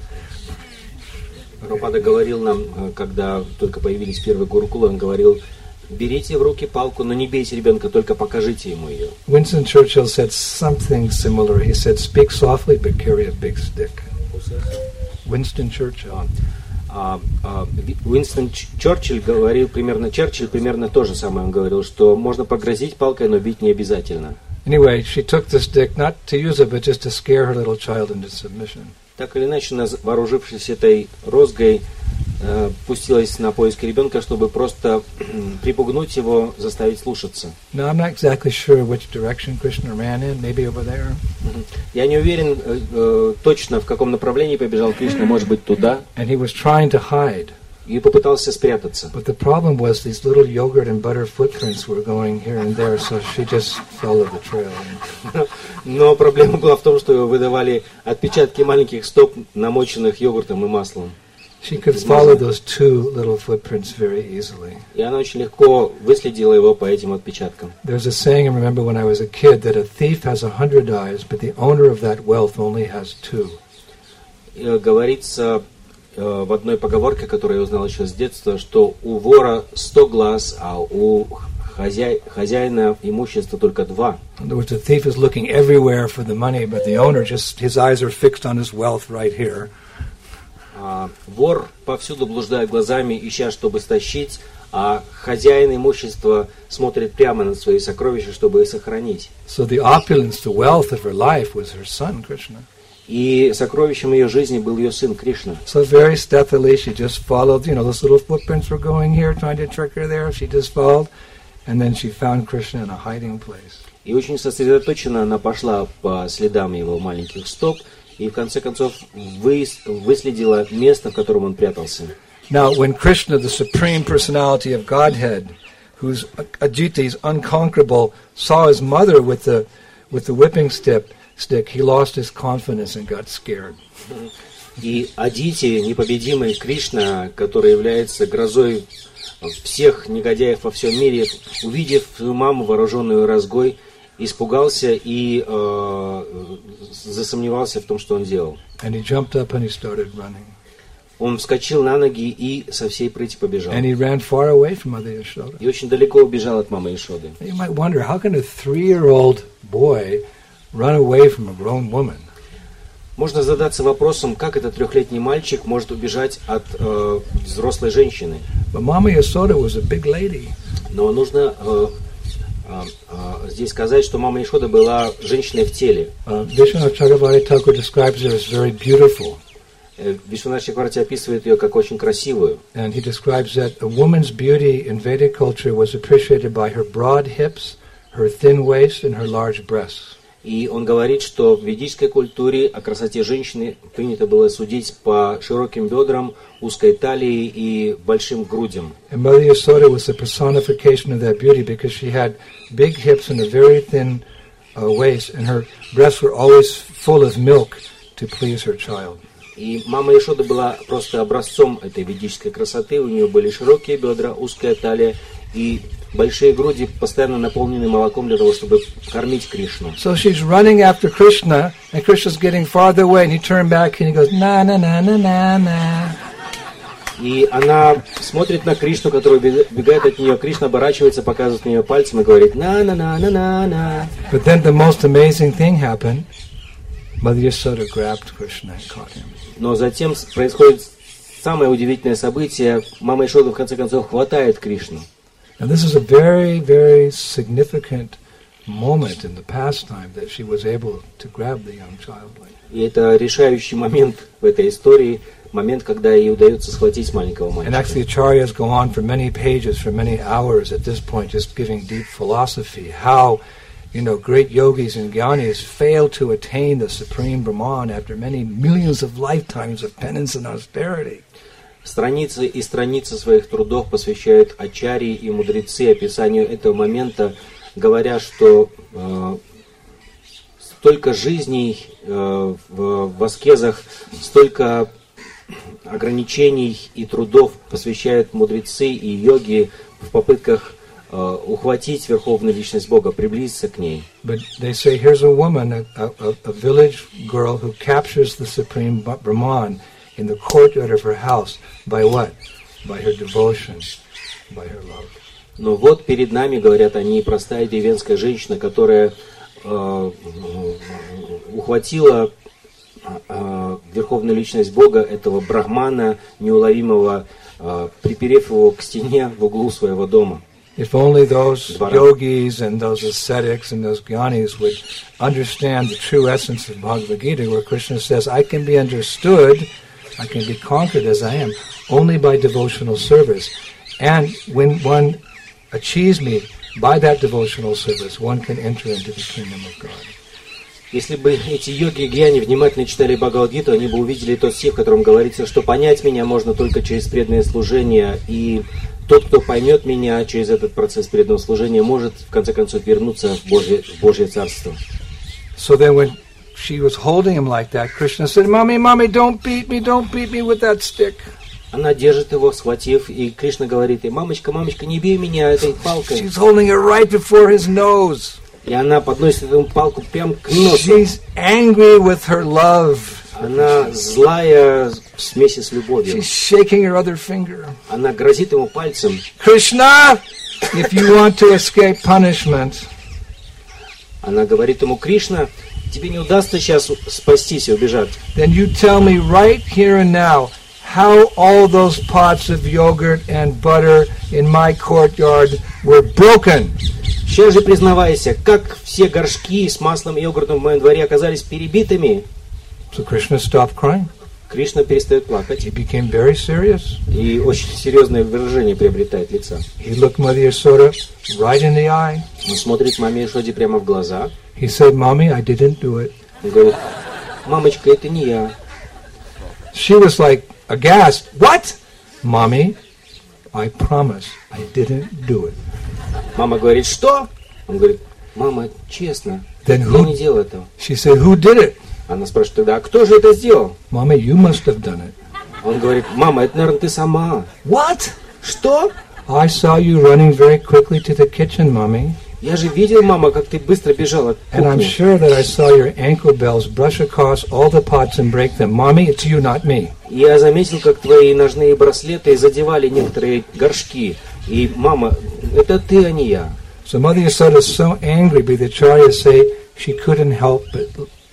Прабхупада говорил нам, когда только появились первые гурукулы, он говорил, берите в руки палку, но не бейте ребенка, только покажите ему ее. Winston Churchill said something similar. He said, speak softly, but carry a big stick. Winston Churchill. Уинстон Черчилль говорил примерно то же самое. Он говорил, что можно погрозить палкой, но бить не обязательно. Anyway, she took the stick not to use it, but just to scare her little child into submission. Так или иначе, вооружившись этой розгой, пустилась на поиски ребенка, чтобы просто припугнуть его, заставить слушаться. Now, I'm not exactly sure which direction Krishna ran in, maybe over there. Я не уверен точно, в каком направлении побежал Кришна, может быть, туда. And he was trying to hide. И попытался спрятаться. But the problem was these little yogurt and butter footprints were going here and there, so she just followed the trail. Но проблема была в том, что выдавали отпечатки маленьких стоп, намоченных йогуртом и маслом. She could follow those two little footprints very easily. И она очень легко выследила его по этим отпечаткам. There's a saying I remember when I was a kid that a thief has 100 eyes, but the owner of that wealth only has 2. Говорится в одной поговорке, которую я узнал еще с детства, что у вора 100 глаз, а у хозяина имущества только 2. In other words, the thief is looking everywhere for the money, but the owner just, his eyes are fixed on his wealth right here. Вор повсюду блуждает глазами, ища, чтобы стащить, а хозяин имущества смотрит прямо на свои сокровища, чтобы их сохранить. So the opulence, the wealth of her life was her son, Krishna. И сокровищем ее жизни был ее сын Кришна. So very stealthily she just followed, those little footprints were going here, trying to trick her there. She just followed, and then she found Krishna in a hiding place. И очень сосредоточенно она пошла по следам его маленьких стоп, и в конце концов выследила место, в котором он прятался. Now, when Krishna, the supreme personality of Godhead, whose Ajita is unconquerable, saw his mother with the whipping stick, he lost his confidence and got scared. И Адити, непобедимый Кришна, который является грозой всех негодяев во всем мире, увидев свою маму, вооруженную розгой, испугался и засомневался в том, что он делал. And he jumped up and he started running. Он вскочил на ноги и со всей прыти побежал. And he ran far away from Mother Yashoda. И очень далеко убежал от мамы Ешоды. You might wonder, how can a 3-year-old boy run away from a grown woman? Можно задаться вопросом, как этот 3-летний мальчик может убежать от взрослой женщины. But Mama Yasoda was a big lady. Но нужно здесь сказать, что мама Яшода была женщиной в теле. Vishwanath Chakravarti Thakur describes her as very beautiful. Вишванат Чакрабарти описывает ее как очень красивую. And he describes that a woman's beauty in Vedic culture was appreciated by her broad hips, her thin waist, and her large breasts. И он говорит, что в ведической культуре о красоте женщины принято было судить по широким бедрам, узкой талии и большим грудям. And Mother Yasoda was the personification of that beauty because she had big hips and a very thin waist, and her breasts were always full of milk to please her child. И мама Яшода была просто образцом этой ведической красоты. У нее были широкие бедра, узкая талия и большие груди, постоянно наполненные молоком для того, чтобы кормить Кришну. So she's running after Krishna, and Krishna's getting farther away, and he turned back and he goes, na na na na na na. И она смотрит на Кришну, который бегает от нее. Кришна оборачивается, показывает на нее пальцем и говорит на-на-на-на-на-на. But then the most amazing thing happened. Mother Yasoda grabbed Krishna and caught him. Но затем происходит самое удивительное событие. Мама Яшода в конце концов хватает Кришну. Now this is a very, very significant moment in the pastime that she was able to grab the young child. И это решающий момент в этой истории, момент, когда ей удается схватить маленького And мальчика. actually acharyas go on for many pages, for many hours at this point, just giving deep philosophy, how, great yogis and jnanis fail to attain the supreme Brahman after many millions of lifetimes of penance and austerity. Страницы и страницы своих трудов посвящают ачарьи и мудрецы описанию этого момента, говоря, что столько жизней в аскезах, столько ограничений и трудов посвящают мудрецы и йоги в попытках ухватить Верховную Личность Бога, приблизиться к ней. But they say, here's a woman, a village girl who captures the supreme Brahman in the courtyard of her house. By what? By her devotion, by her love. Но вот перед нами, говорят они, простая деревенская женщина, которая ухватила Верховную Личность Бога, этого брахмана неуловимого, приперев его к стене в углу своего дома. If only those yogis and those ascetics and those jnanis would understand the true essence of Bhagavad Gita, where Krishna says, I can be understood, I can be conquered as I am, only by devotional service. And when one achieves me by that devotional service, one can enter into the kingdom of God. Если бы эти йоги и гьяни внимательно читали Бхагавад-гиту, они бы увидели тот стих, в котором говорится, что понять меня можно только через преданное служение, и тот, кто поймет меня через этот процесс преданного служения, может в конце концов вернуться в Божье Царство. So then when she was holding him like that, Krishna said, Mommy, don't beat me with that stick. Она держит его, схватив, и Кришна говорит ей, мамочка, не бей меня этой палкой. She's holding it right before his nose. И она подносит эту палку прямо к носу. She's angry with her love. Она злая в смеси с любовью. She's shaking her other finger. Она грозит ему пальцем. Krishna, if you want to escape punishment, она говорит ему, Кришна, тебе не удастся сейчас спастись и убежать. Then you tell me right here and now how all those pots of yogurt and butter in my courtyard were broken. Сейчас же признавайся, как все горшки с маслом и йогуртом в моем дворе оказались перебитыми. So Krishna stopped crying. Кришна перестает плакать. He became very serious. И очень серьезное выражение приобретает лица. He looked Mother Yasoda right in the eye. Он смотрит маме Яшоде прямо в глаза. He said, Mommy, I didn't do it. Он говорит, мамочка, это не я. She was like aghast. What? Mommy, I promise I didn't do it. Мама говорит, что? Он говорит, мама, честно, Then я who? не делал этого. She said, who did it? Она спрашивает тогда, а кто же это сделал? Mommy, you must have done it. Он говорит, мама, это, наверное, ты сама. What? Что? I saw you running very quickly to the kitchen, Mommy. Я же видел, мама, как ты быстро бежала к And I'm кухне. sure that I saw your ankle bells brush across all the pots and break them. Mommy, it's you, not me. Я заметил, как твои ножные браслеты задевали некоторые горшки. И, мама, это ты, а не я. So Mother Yasoda is so angry, but the Acharyas say she couldn't help but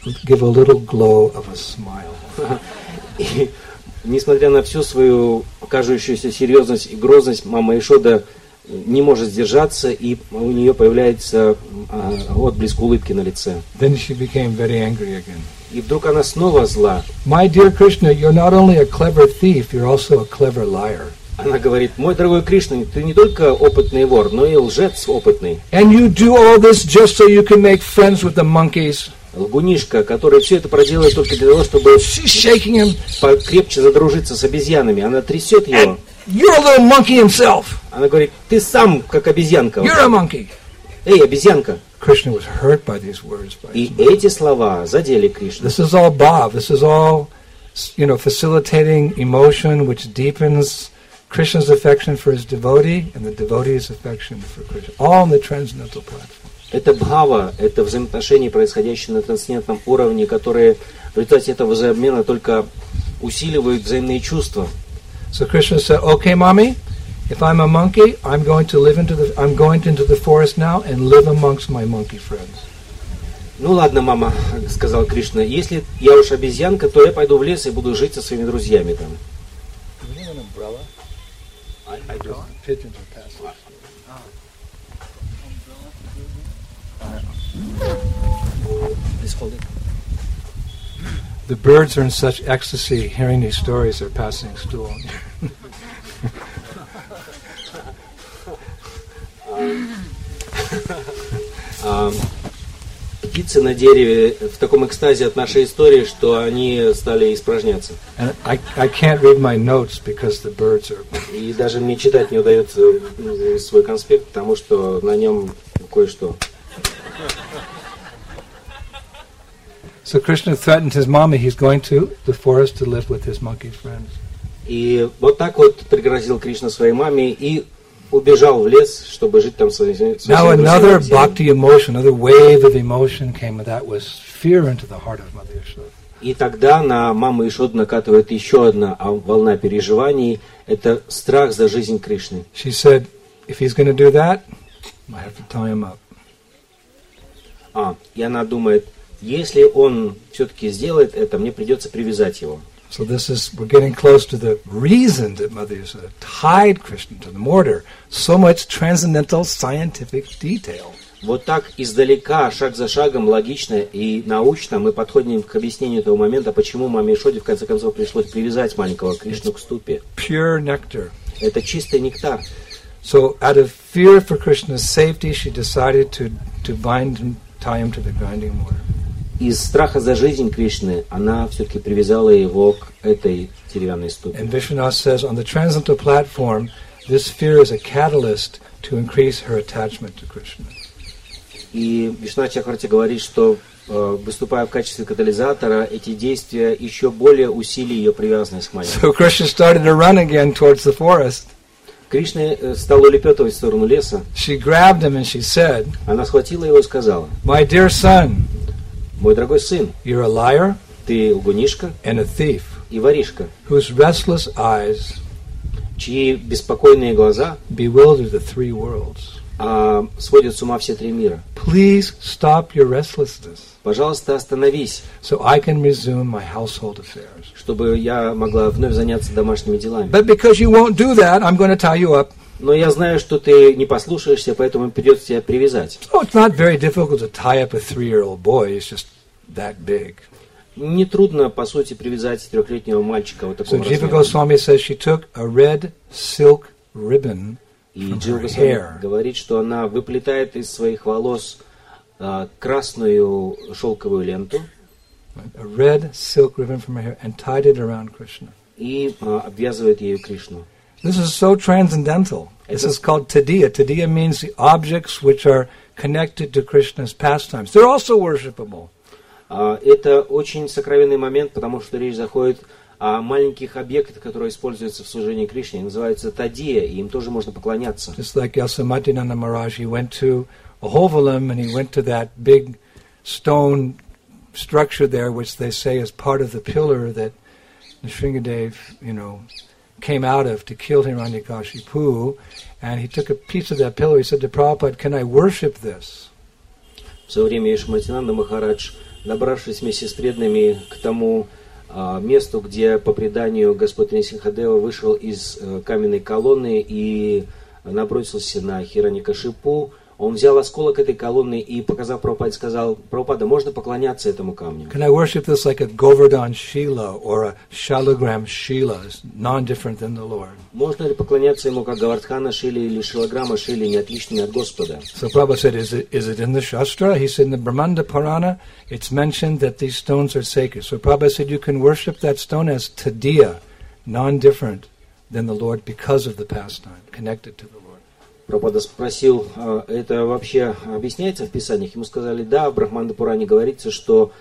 give a little glow of a smile. И, несмотря на всю свою кажущуюся серьезность и грозность, мама Ишода не может сдержаться, и у нее появляется отблеск улыбки на лице. Then she became very angry again. И вдруг она снова зла. My dear Krishna, you're not only a clever thief, you're also a clever liar. Она говорит: мой дорогой Кришна, ты не только опытный вор, но и лжец опытный. And you do all this just so you can make friends with the monkeys. Лгунишка, который все это проделает только для того, чтобы She's shaking him. покрепче задружиться с обезьянами. Она трясет его. You're a little monkey himself. Она говорит: ты сам как обезьянка. You're a monkey. Эй, обезьянка. Krishna was hurt by these words. И эти слова задели Кришну. This is all bhav. This is all, facilitating emotion, which deepens Krishna's affection for his devotee and the devotee's affection for Krishna. All on the transcendental platform. Это бхава, это взаимоотношения, происходящие на трансцендентном уровне, которые в результате этого взаимообмена только усиливают взаимные чувства. So Krishna said, "Okay, mommy, if I'm a monkey, I'm going into the forest now and live amongst my monkey friends." Ну ладно, мама, сказал Кришна, если я уж обезьянка, то я пойду в лес и буду жить со своими друзьями там. The birds are in such ecstasy hearing these stories, they're passing stool. Птицы на дереве в таком экстазе от нашей истории, что они стали испражняться. And I can't read my notes because the birds are... И даже мне читать не удается свой конспект, потому что на нем кое-что. So Krishna threatened his mommy, he's going to the forest to live with his monkey friends. И вот так вот пригрозил Кришна своей маме и убежал в лес, чтобы жить там со своими Now another друзьями. bhakti emotion, another wave of emotion came, and that was fear into the heart of Mother Yashoda. И тогда на маму Ишоду накатывает еще одна волна переживаний. Это страх за жизнь Кришны. She said, if he's going to do that, I have to tie him up. И она думает, если он все-таки сделает это, мне придется привязать его. So we're getting close to the reason that Mother Yashoda tied Krishna to the mortar. So much transcendental scientific detail. Вот так издалека, шаг за шагом, логично и научно мы подходим к объяснению этого момента, почему маме Ишоде в конце концов пришлось привязать маленького Кришну к ступе. Pure nectar. Это чистый нектар. So out of fear for Krishna's safety, she decided to bind him, tie him to the grinding mortar. Из страха за жизнь Кришны она все-таки привязала его к этой деревянной ступе. And Vishwanath says, on the transcendental platform, this fear is a catalyst to increase her attachment to Krishna. И Вишванат Чакраварти говорит, что выступая в качестве катализатора, эти действия еще более усилили ее привязанность к маленькому. So Krishna started to run again towards the forest. Кришна стал улепетывать в сторону леса. She grabbed him and she said, Она схватила его и сказала: "My dear son, мой дорогой сын, you're a liar ты лгунишка and a thief, и воришка, whose restless eyes чьи беспокойные глаза bewilder the three worlds. Сводят с ума все три мира. Please stop your restlessness, Пожалуйста, остановись, so I can resume my household affairs. чтобы я могла вновь заняться домашними делами. But because you won't do that, I'm going to tie you up." Но я знаю, что ты не послушаешься, поэтому придется тебя привязать. So it's not very difficult to tie up a 3-year-old boy. It's just that big. Нетрудно, по сути, привязать трехлетнего мальчика вот So такого Jiva размера. Goswami says she took a red silk ribbon И from Джива her Госвами hair говорит, что она выплетает из своих волос красную шелковую ленту a red silk ribbon from her hair and tied it around Krishna. и обвязывает ею Кришну. This is so transcendental. This is called tadiya. Tadiya means the objects which are connected to Krishna's pastimes. They're also worshipable. Это очень сокровенный момент, потому что речь заходит о маленьких объектах, которые используются в служении Кришне. Они называются тадия, и им тоже можно поклоняться. Just like Yasamadinanda Maharaj, he went to Ahovalam and he went to that big stone structure there, which they say is part of the pillar that Nrsingadev, came out of to kill Hiranyakashipu, and he took a piece of that pillar. He said to Prabhupada, "Can I worship this?" В свое время Шриматинанда Махарадж, добравшись вместе с преданными к тому месту, где по преданию Господь Нрисимхадева вышел из каменной колонны и набросился на Хираньякашипу, он взял осколок этой колонны и, показав Прабхупаде, сказал: Прабхупада, можно поклоняться этому камню? Can I worship this like a Govardhan Shila or a Shalagram Shila, non-different than the Lord? Можно ли поклоняться ему как Гавардхана Шили или Шилаграма Шили, не отличными от Господа? So Prabhupada said, is it in the Shastra? He said, in the Brahmanda Purana, it's mentioned that these stones are sacred. So Prabhupada said, you can worship that stone as Tadiya, non-different than the Lord because of the pastime, connected to the Lord. Прабхупада спросил, это вообще объясняется в Писаниях? Ему сказали, да, в Брахманда Пуране говорится, что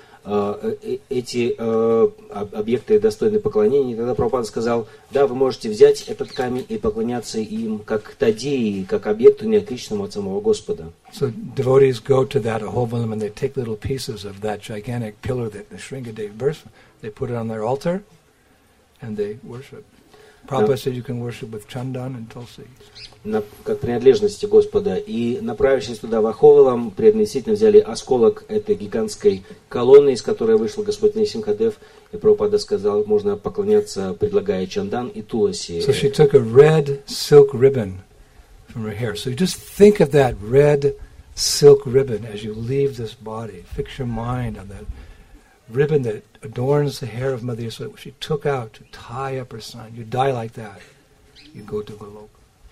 эти объекты достойны поклонения. И тогда Прабхупада сказал, да, вы можете взять этот камень и поклоняться им как Тадии, как объекту, не отличному от самого Господа. So devotees go to that Ahobilam and they take little pieces of that gigantic pillar that the Shringadev burst. They put it on their altar and they worship. Prabhupada said you can worship with Chandan and Tulsi. Как принадлежности Господа. И, направившись туда в Аховалам, преданные действительно взяли осколок этой гигантской колонны, из которой вышел Господь Нрисимхадев, и Прабхупада сказал, можно поклоняться, предлагая Чандан и Туласи. So she took a red silk ribbon from her hair. So you just think of that red silk ribbon as you leave this body. Fix your mind on that ribbon that adorns the hair of Mother Yasoda, which she took out to tie up her son. You die like that, you go to Goloka.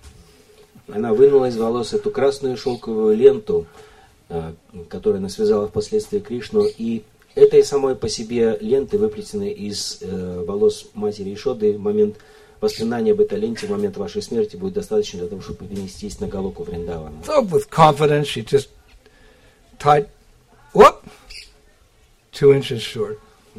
Она вынула из волос эту красную шелковую ленту, которую она связала впоследствии Кришну, и этой самой по себе ленты, выплетенной из волос матери Ишоды, в момент воспоминания об этой ленте, в момент вашей смерти, будет достаточно для того, чтобы перенестись на Галоку Вриндавана. So with confidence, she just tied, whoop, 2 inches short.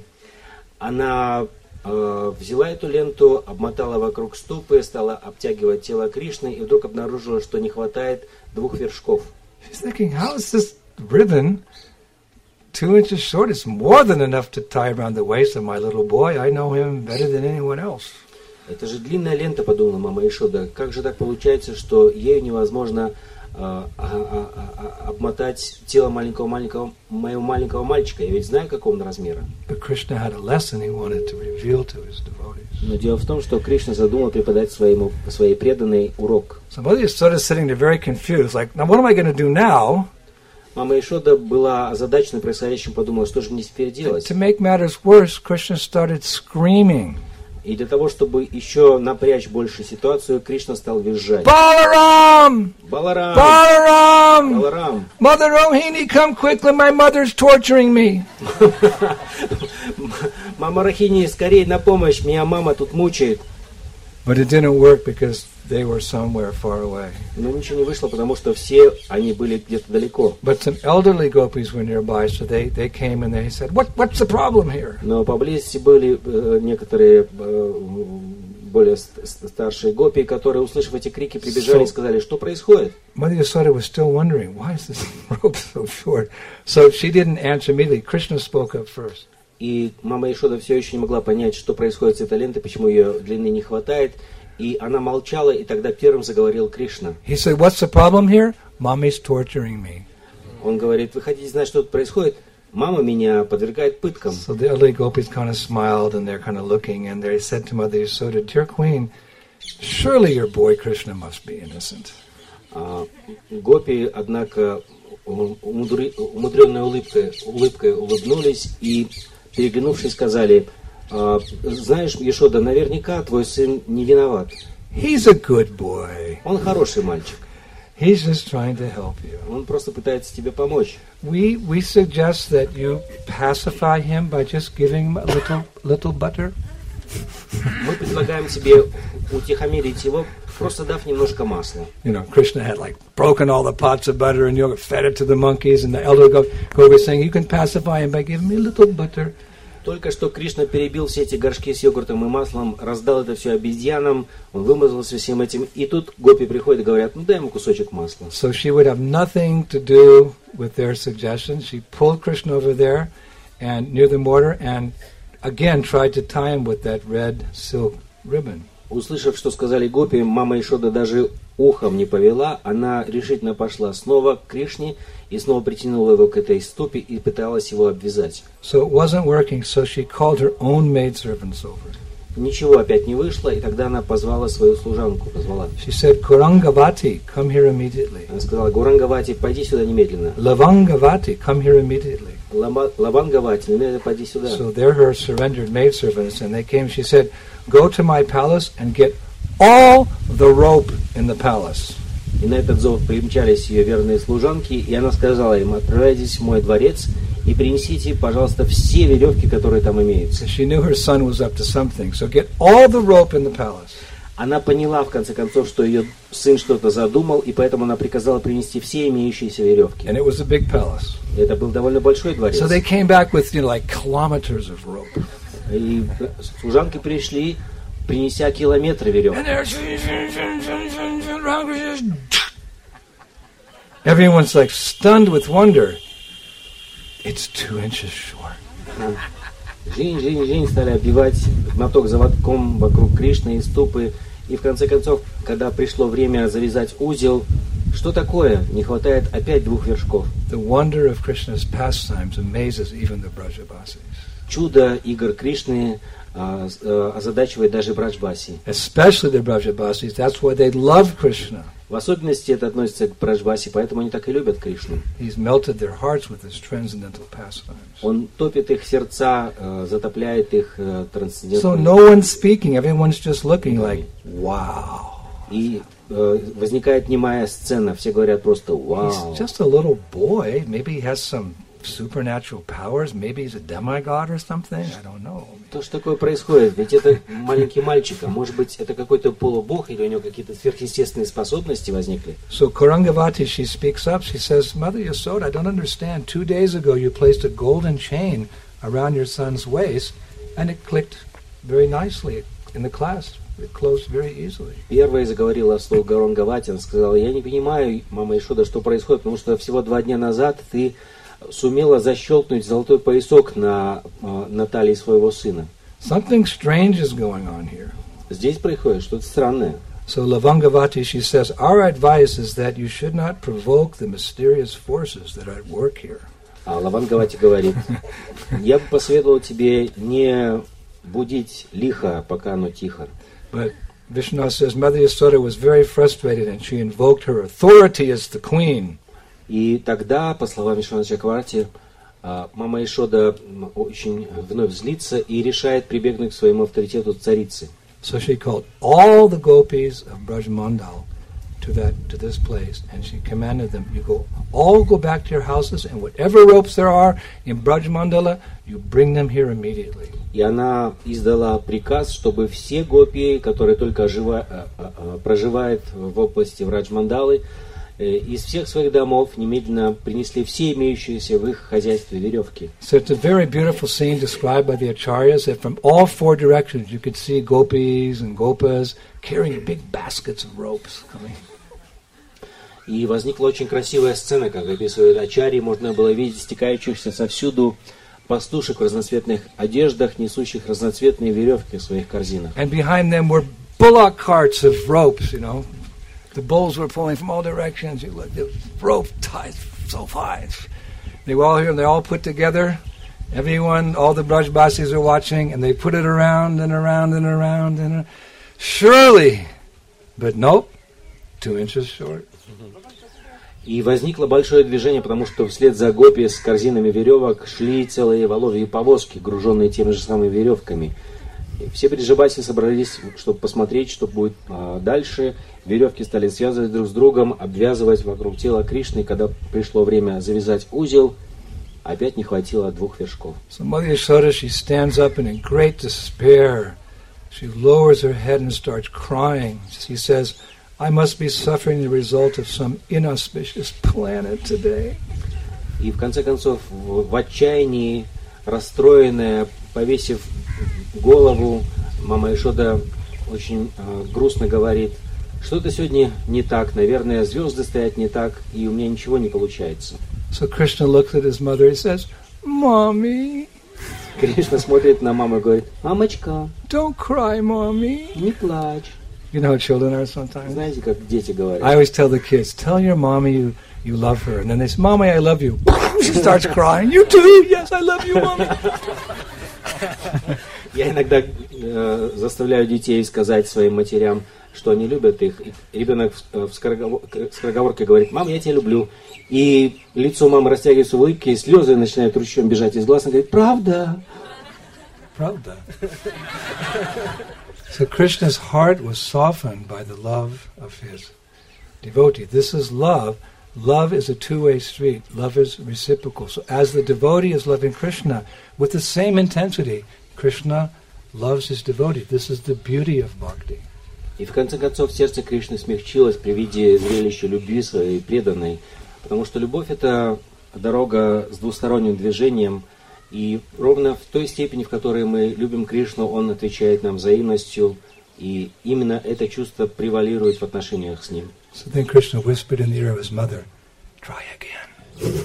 Она взяла эту ленту, обмотала вокруг ступы, стала обтягивать тело Кришны и вдруг обнаружила, что не хватает 2 вершков. She's thinking, how is this ribbon 2 inches short? It's more than enough to tie around the waist of my little boy. I know him better than anyone else. Это же длинная лента, подумала мама Ишода. Как же так получается, что ею невозможно обмотать тело моего маленького мальчика? Я ведь знаю, какого он размера. Но дело в том, что Кришна задумал преподать своей преданной урок. Mama Ишода была озадачена происходящим, подумала, что же мне теперь делать? To make matters worse, Krishna started screaming. И для того, чтобы еще напрячь больше ситуацию, Кришна стал визжать. Balaram! Баларам! Balaram! Баларам! Mother Rohini, come quickly, my mother's torturing me. Мама Рахини, скорее на помощь, меня мама тут мучает. But it didn't work because they were somewhere far away. Но ничего не вышло, потому что все они были где-то далеко. But some elderly gopis were nearby, so they came and they said, what's the problem here? Но поблизости были некоторые более старшие гопи, которые, услышав эти крики, прибежали и сказали, что происходит? Mother Yasoda was still wondering, why is this rope so short? So she didn't answer immediately. Krishna spoke up first. И мама Ишода все еще не могла понять, что происходит с этой лентой, почему ее длины не хватает. И она молчала, и тогда первым заговорил Кришна. He said, what's the problem here? Mommy's torturing me. Он говорит, вы хотите знать, что тут происходит? Мама меня подвергает пыткам. So the elderly gopis kind of smiled, and they're kind of looking, and they said to Mother Yasoda, Dear Queen, surely your boy Krishna must be innocent. Гопи, однако, умудренной улыбкой улыбнулись и, переглянувшись, сказали, знаешь, Ешода, наверняка твой сын не виноват. He's a good boy. Он хороший мальчик. He's just trying to help you. Он просто пытается тебе помочь. We suggest that you pacify him by just giving him a little butter. Мы предлагаем тебе утихомирить его, просто дав немножко масла. You know, Krishna had like broken all the pots of butter and yoga, fed it to the monkeys, and the elder gopi was saying, you can pacify him by giving me a little butter. Только что Кришна перебил все эти горшки с йогуртом и маслом, раздал это все обезьянам, он вымазался всем этим, и тут гопи приходят и говорят, ну дай ему кусочек масла. So she would have nothing to do with their suggestions. She pulled Krishna over there and near the mortar and again tried to tie him with that red silk ribbon. Услышав, что сказали гопи, мама Ишода даже ухом не повела, она решительно пошла снова к Кришне и снова притянула его к этой ступе и пыталась его обвязать. So it wasn't working, so she called her own maidservants over. Ничего опять не вышло, и тогда она позвала свою служанку. She said, Gaurangavati, come here immediately. Она сказала: Gaurangavati, пойди сюда немедленно. Lavangavati, come here immediately. Lavangavati, немедленно пойди сюда. So they're her surrendered maidservants, and they came. She said, go to my palace and get all the rope in the palace. И на этот зов примчались ее верные служанки, и она сказала им: отправляйтесь в мой дворец и принесите, пожалуйста, все веревки, которые там имеются. She knew her son was up to something, so get all the rope in the palace. Она поняла, в конце концов, что ее сын что-то задумал, и поэтому она приказала принести все имеющиеся веревки. And it was a big palace. Это был довольно большой дворец. So they came back with, like kilometers of rope. И служанки пришли, принеся километры веревок. Everyone's like stunned with wonder. It's 2 inches short. Жень стали оббивать моток за мотком вокруг Кришны и ступы. И в конце концов, когда пришло время завязать узел, что такое? Не хватает опять 2 вершков. The wonder of Krishna's pastimes amazes even the Brajavasis. Чудо игр Кришны озадачивает даже Браджбаси. Especially the Brajavasis, that's why they love Krishna. В особенности это относится к Браджбаси, поэтому они так и любят Кришну. He's melted their hearts with his transcendental pastimes. Он топит их сердца, затопляет их трансцендентными. So no one's speaking, everyone's just looking like, wow. И возникает немая сцена, все говорят просто «Вау». He's just a little boy, maybe he has some supernatural powers, maybe he's a demigod or something, I don't know. То, что такое происходит, ведь это маленький мальчик, а может быть это какой-то полубог, или у него какие-то сверхъестественные способности возникли. So Gaurangavati, she speaks up, she says, Mother Yasoda, I don't understand. 2 days ago you placed a golden chain around your son's waist, and it clicked very nicely in the clasp. It closed very easily. Первая заговорила вслух Gaurangavati, она сказала: я не понимаю, мама Ишода, что происходит, потому что всего 2 дня назад ты сумела защелкнуть золотой поясок на талии своего сына. Something strange is going on here. Здесь происходит что-то странное. So Lavangavati, she says, our advice is that you should not provoke the mysterious forces that are at work here. А Лавангавати говорит: я бы посоветовал тебе не будить лихо, пока оно тихо. But Vishnu says Mother Yasoda was very frustrated and she invoked her authority as the queen. И тогда, по словам Вишванатха Чакраварти, мама Ишода очень вновь злится и решает прибегнуть к своему авторитету царицы. So she called all the gopis of Brajmandal to this place, and she commanded them, you all go back to your houses, and whatever ropes there are in Brajmandala, you bring them here immediately. И она издала приказ, чтобы все гопи, которые только проживают в области Браджмандалы, из всех своих домов немедленно принесли все имеющиеся в их хозяйстве веревки. So it's a very beautiful scene described by the acharyas that from all 4 directions you could see gopis and gopas carrying big baskets of ropes coming. И возникла очень красивая сцена, как описывает ачарьи, можно было видеть стекающихся совсюду пастушек в разноцветных одеждах, несущих разноцветные веревки в своих корзинах. And behind them were bullock carts of ropes, you know. The bulls were pulling from all directions. You look, the rope tied so fine. They were all here, and they're all put together. Everyone, all the Brajbasis are watching, and they put it around and around and around and around. Surely, but nope, 2 inches short. И возникло большое движение, потому что вслед за гопи с корзинами веревок шли целые воловьи повозки, груженные теми же самыми веревками. И все Бриджабаси собрались, чтобы посмотреть, что будет дальше. Веревки стали связывать друг с другом, обвязывать вокруг тела Кришны. Когда пришло время завязать узел, опять не хватило 2 вершков. So Mother Yasoda, she stands up and in great despair, she lowers her head and starts crying. She says, I must be suffering the result of some inauspicious planet today. И в конце концов, в отчаянии, расстроенная, повесив голову, мама Ишода очень грустно говорит: что-то сегодня не так, наверное, звезды стоят не так, и у меня ничего не получается. So Krishna looks at his mother and says, Mommy. Кришна смотрит на маму и говорит: мамочка, Don't cry, Mommy. не плачь. You know how children are sometimes? Знаете, как дети говорят? I always tell the kids, tell your mommy you love her. And then they say, Mommy, I love you. She starts crying. You too? Yes, I love you, Mommy. Я иногда заставляю детей сказать своим матерям, что они любят их. И ребенок в скороговорке говорит: «Мам, я тебя люблю». И лицо мамы растягивается в улыбке, и слезы начинают ручьем бежать из глаз. Она говорит: «Правда». Pravda. So Krishna's heart was softened by the love of his devotee. This is love. Love is a two-way street. Love is reciprocal. So as the devotee is loving Krishna, with the same intensity, Krishna loves his devotee. This is the beauty of bhakti. И в конце концов сердце Кришны смягчилось при виде зрелища любви своей преданной, потому что любовь — это дорога с двусторонним движением, и ровно в той степени, в которой мы любим Кришну, Он отвечает нам взаимностью, и именно это чувство превалирует в отношениях с Ним. So then Krishna whispered in the ear of his mother, "Try again."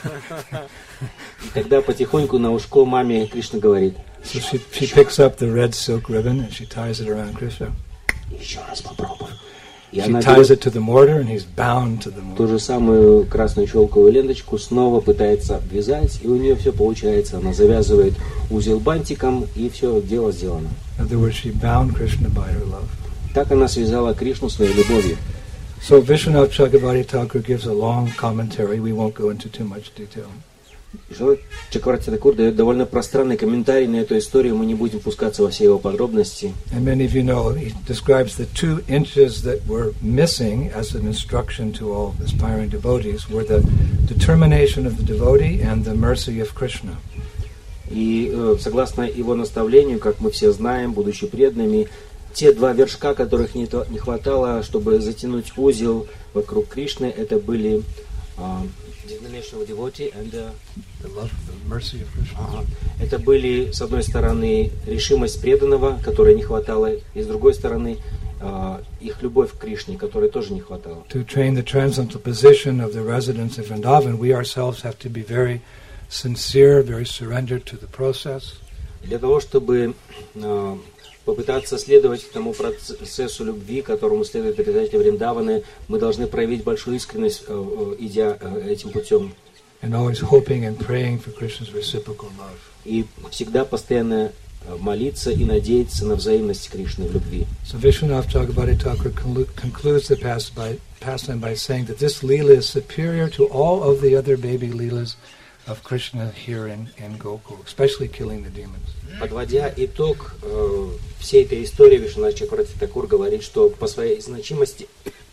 И тогда потихоньку на ушко маме Кришна говорит: So she picks up the red silk ribbon and she ties it around Krishna. «Еще раз попробуй». И She она ties берет it to the mortar and he's bound to the ту mortar. же самую красную шелковую ленточку, снова пытается обвязать, и у нее все получается. Она завязывает узел бантиком, и все, дело сделано. In other words, she bound Krishna by her love. Так она связала Кришну своей любовью. So Vishwanath Chakravarti Thakur gives a long commentary. We won't go into too much detail. Чакраварти Такур дает довольно пространный комментарий на эту историю, мы не будем пускаться во все его подробности. And many of you know, he describes the 2 inches that were missing as an instruction to all aspiring devotees were the determination of the devotee and the mercy of Krishna. И согласно его наставлению, как мы все знаем, будучи преданными, те 2 вершка, которых не хватало, чтобы затянуть узел вокруг Кришны, это были determination of devotee and the love, the mercy of Krishna. Это были, с одной стороны, решимость преданного, которой не хватало, и с другой стороны, их любовь к Кришне, которой тоже не хватало. To train the transcendental position of the residents of Vrindavan, we ourselves have to be very sincere, very surrendered to the process. Для того, чтобы попытаться следовать тому процессу любви, которому следует обитатели Вриндаваны, мы должны проявить большую искренность, идя этим путем. And always hoping and praying for Krishna's reciprocal love. И всегда постоянно молиться и надеяться на взаимность Кришны в любви. So Vishwanath Chakravarti Thakur concludes the pastime by saying that this Leela is superior to all of the other baby Leelas of Krishna here in Gokul, especially killing the demons. Подводя итог всей этой истории, Вишванат Чакраварти Такур говорит, что по своей значимости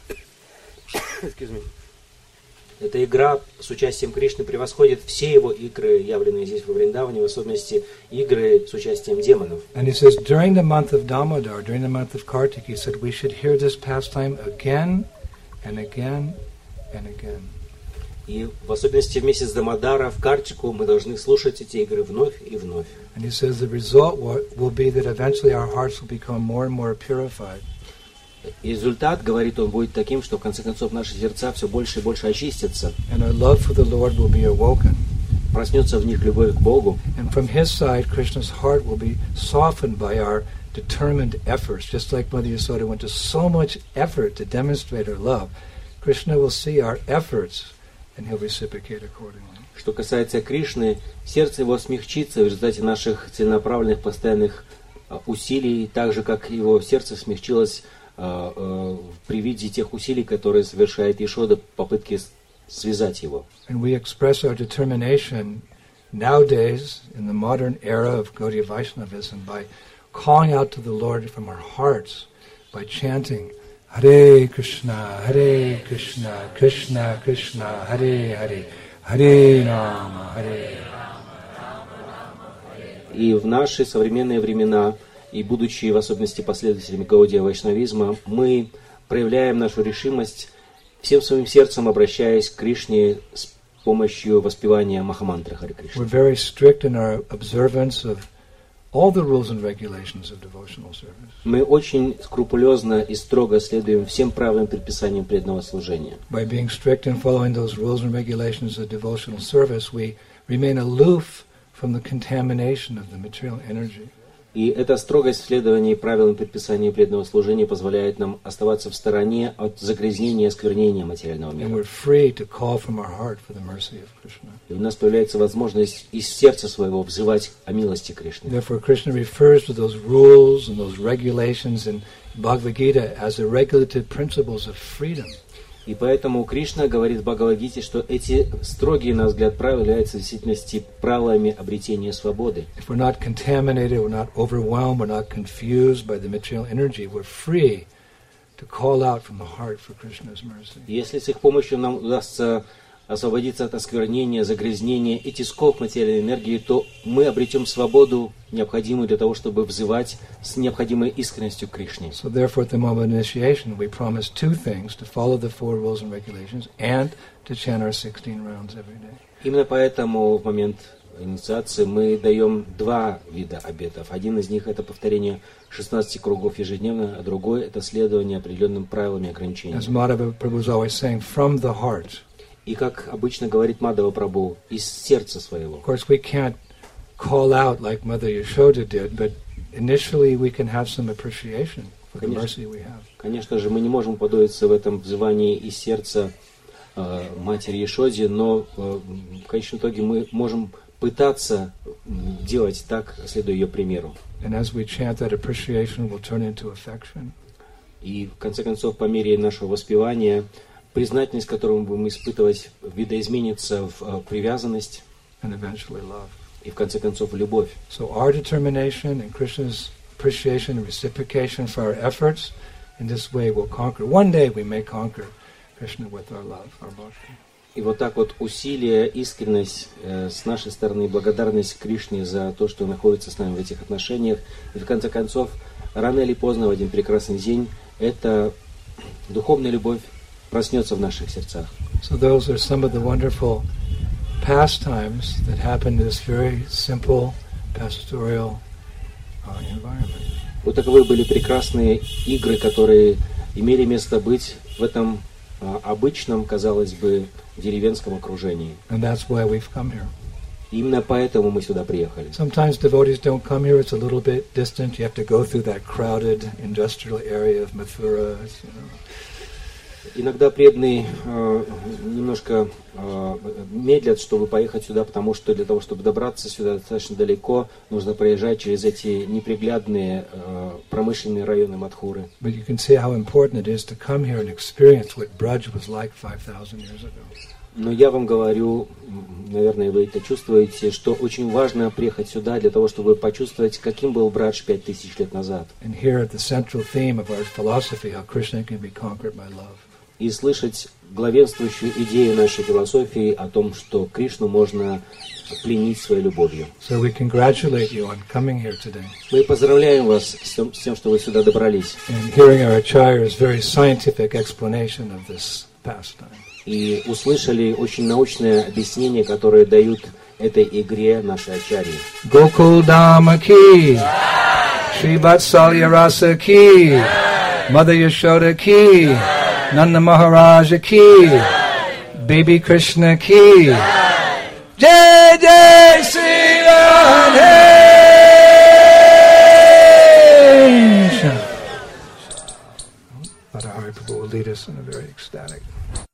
эта игра с участием Кришны превосходит все его игры, явленные здесь во Вриндаване, в особенности игры с участием демонов. And he says, during the month of Damodar, during the month of Kartik, he said, we should hear this pastime again and again and again. И в особенности в месяц Дамодара, в Картику, мы должны слушать эти игры вновь и вновь. And he says the result will be that eventually our hearts will become more and more purified. И результат, говорит он, будет таким, что в конце концов наши сердца все больше и больше очистятся. And our love for the Lord will be awoken. Проснется в них любовь к Богу. And from his side, Krishna's heart will be softened by our determined efforts. Just like Mother Yasoda went to so much effort to demonstrate her love, Krishna will see our efforts and he'll reciprocate accordingly. Что касается Кришны, сердце его смягчится в результате наших целенаправленных постоянных усилий, так же, как его сердце смягчилось при виде тех усилий, которые совершает Ешода в попытке связать его. And we express our determination nowadays in the modern era of Gaudiya Vaishnavism by calling out to the Lord from our hearts, by chanting Hare Krishna, Krishna Krishna, Hare Hare, Hare Rama, Hare Rama. И в наши современные времена, и будучи в особенности последователями Гаудия Вайшнавизма, мы проявляем нашу решимость всем своим сердцем, обращаясь к Кришне с помощью воспевания Махамантры Харе Кришна. We're very strict in our observance of all the rules and regulations of devotional service. Мы очень скрупулезно и строго следуем всем правилам и предписаниям преданного служения. By being strict in following those rules and regulations of devotional service, we remain aloof from the contamination of the material energy. И эта строгость в следовании правилам предписания преданного служения позволяет нам оставаться в стороне от загрязнения и осквернения материального And мира. we're free to call from our heart for the mercy of Krishna. И у нас появляется возможность из сердца своего взывать о милости Кришны. Therefore, Krishna refers to those rules and those regulations in Bhagavad Gita as the regulative principles of freedom. И поэтому Кришна говорит в Бхагавад-гите, что эти строгие, на взгляд, правила являются в действительности правилами обретения свободы. If we're not contaminated, we're not overwhelmed, we're not confused by the material energy, we're free to call out from the heart for Krishna's mercy. И если с их помощью нам удастся освободиться от осквернения, загрязнения и тисков материальной энергии, то мы обретем свободу, необходимую для того, чтобы взывать с необходимой искренностью к Кришне. So therefore, at the moment of initiation, we promise two things: to follow the four rules and regulations and to chant our 16 rounds every day. Именно поэтому в момент инициации мы даем два вида обетов. Один из них — это повторение 16 кругов ежедневно, а другой — это следование определенным правилам и ограничениям. As Madhava Prabhu is always saying, from the heart. И как обычно говорит Мадхава Прабху, из сердца своего. Of course, we can't call out like Mother Yashoda did, but initially we can have some appreciation for the mercy we have. Конечно же, мы не можем подоиться в этом взывании из сердца матери Яшоди, но в конечном итоге мы можем пытаться делать так, следуя ее примеру. And as we chant, that appreciation will turn into affection. И в конце концов, по мере нашего воспевания, признательность, которую мы будем испытывать, видоизменится в привязанность And eventually love. и в конце концов в любовь. So our determination and Krishna's appreciation and reciprocation for our efforts in this way will conquer. One day we may conquer Krishna with our love, our bhakti. И вот так вот усилие, искренность с нашей стороны, благодарность Кришне за то, что находится с нами в этих отношениях. И в конце концов, рано или поздно, в один прекрасный день, эта духовная любовь проснется в наших сердцах. So those are some of the wonderful pastimes that happen in this very simple pastoral environment. Вот таковы были прекрасные игры, которые имели место быть в этом обычном, казалось бы, деревенском окружении. And that's why we've come here. Именно поэтому мы сюда приехали. Sometimes devotees don't come here. It's a little bit distant. You have to go through that crowded industrial area of Mathura. Иногда преданные немножко медлят, чтобы поехать сюда, потому что для того, чтобы добраться сюда достаточно далеко, нужно проезжать через эти неприглядные промышленные районы Мадхуры. But you can see how important it is to come here and experience what Braj was like 5,000 years ago. Но я вам говорю, наверное, вы это чувствуете, что очень важно приехать сюда для того, чтобы почувствовать, каким был Брадж 5000 лет назад. And hear the central theme of our philosophy, how Krishna can be conquered by love. И слышать главенствующую идею нашей философии о том, что Кришну можно пленить своей любовью. So we congratulate you on coming here today. Мы поздравляем вас с тем, что вы сюда добрались. And hearing our Acharya's very scientific explanation of this pastime. И услышали очень научное объяснение, которое дают этой игре нашей ачарьи. Gokul Dhamma ki, Shri Vatsalya Rasa ki, Mother Yashoda ki, Nanda Maharaja ki, Baby Krishna ki, Jai Jai Sri Radhe. Radharani Prabhu will lead us in a very ecstatic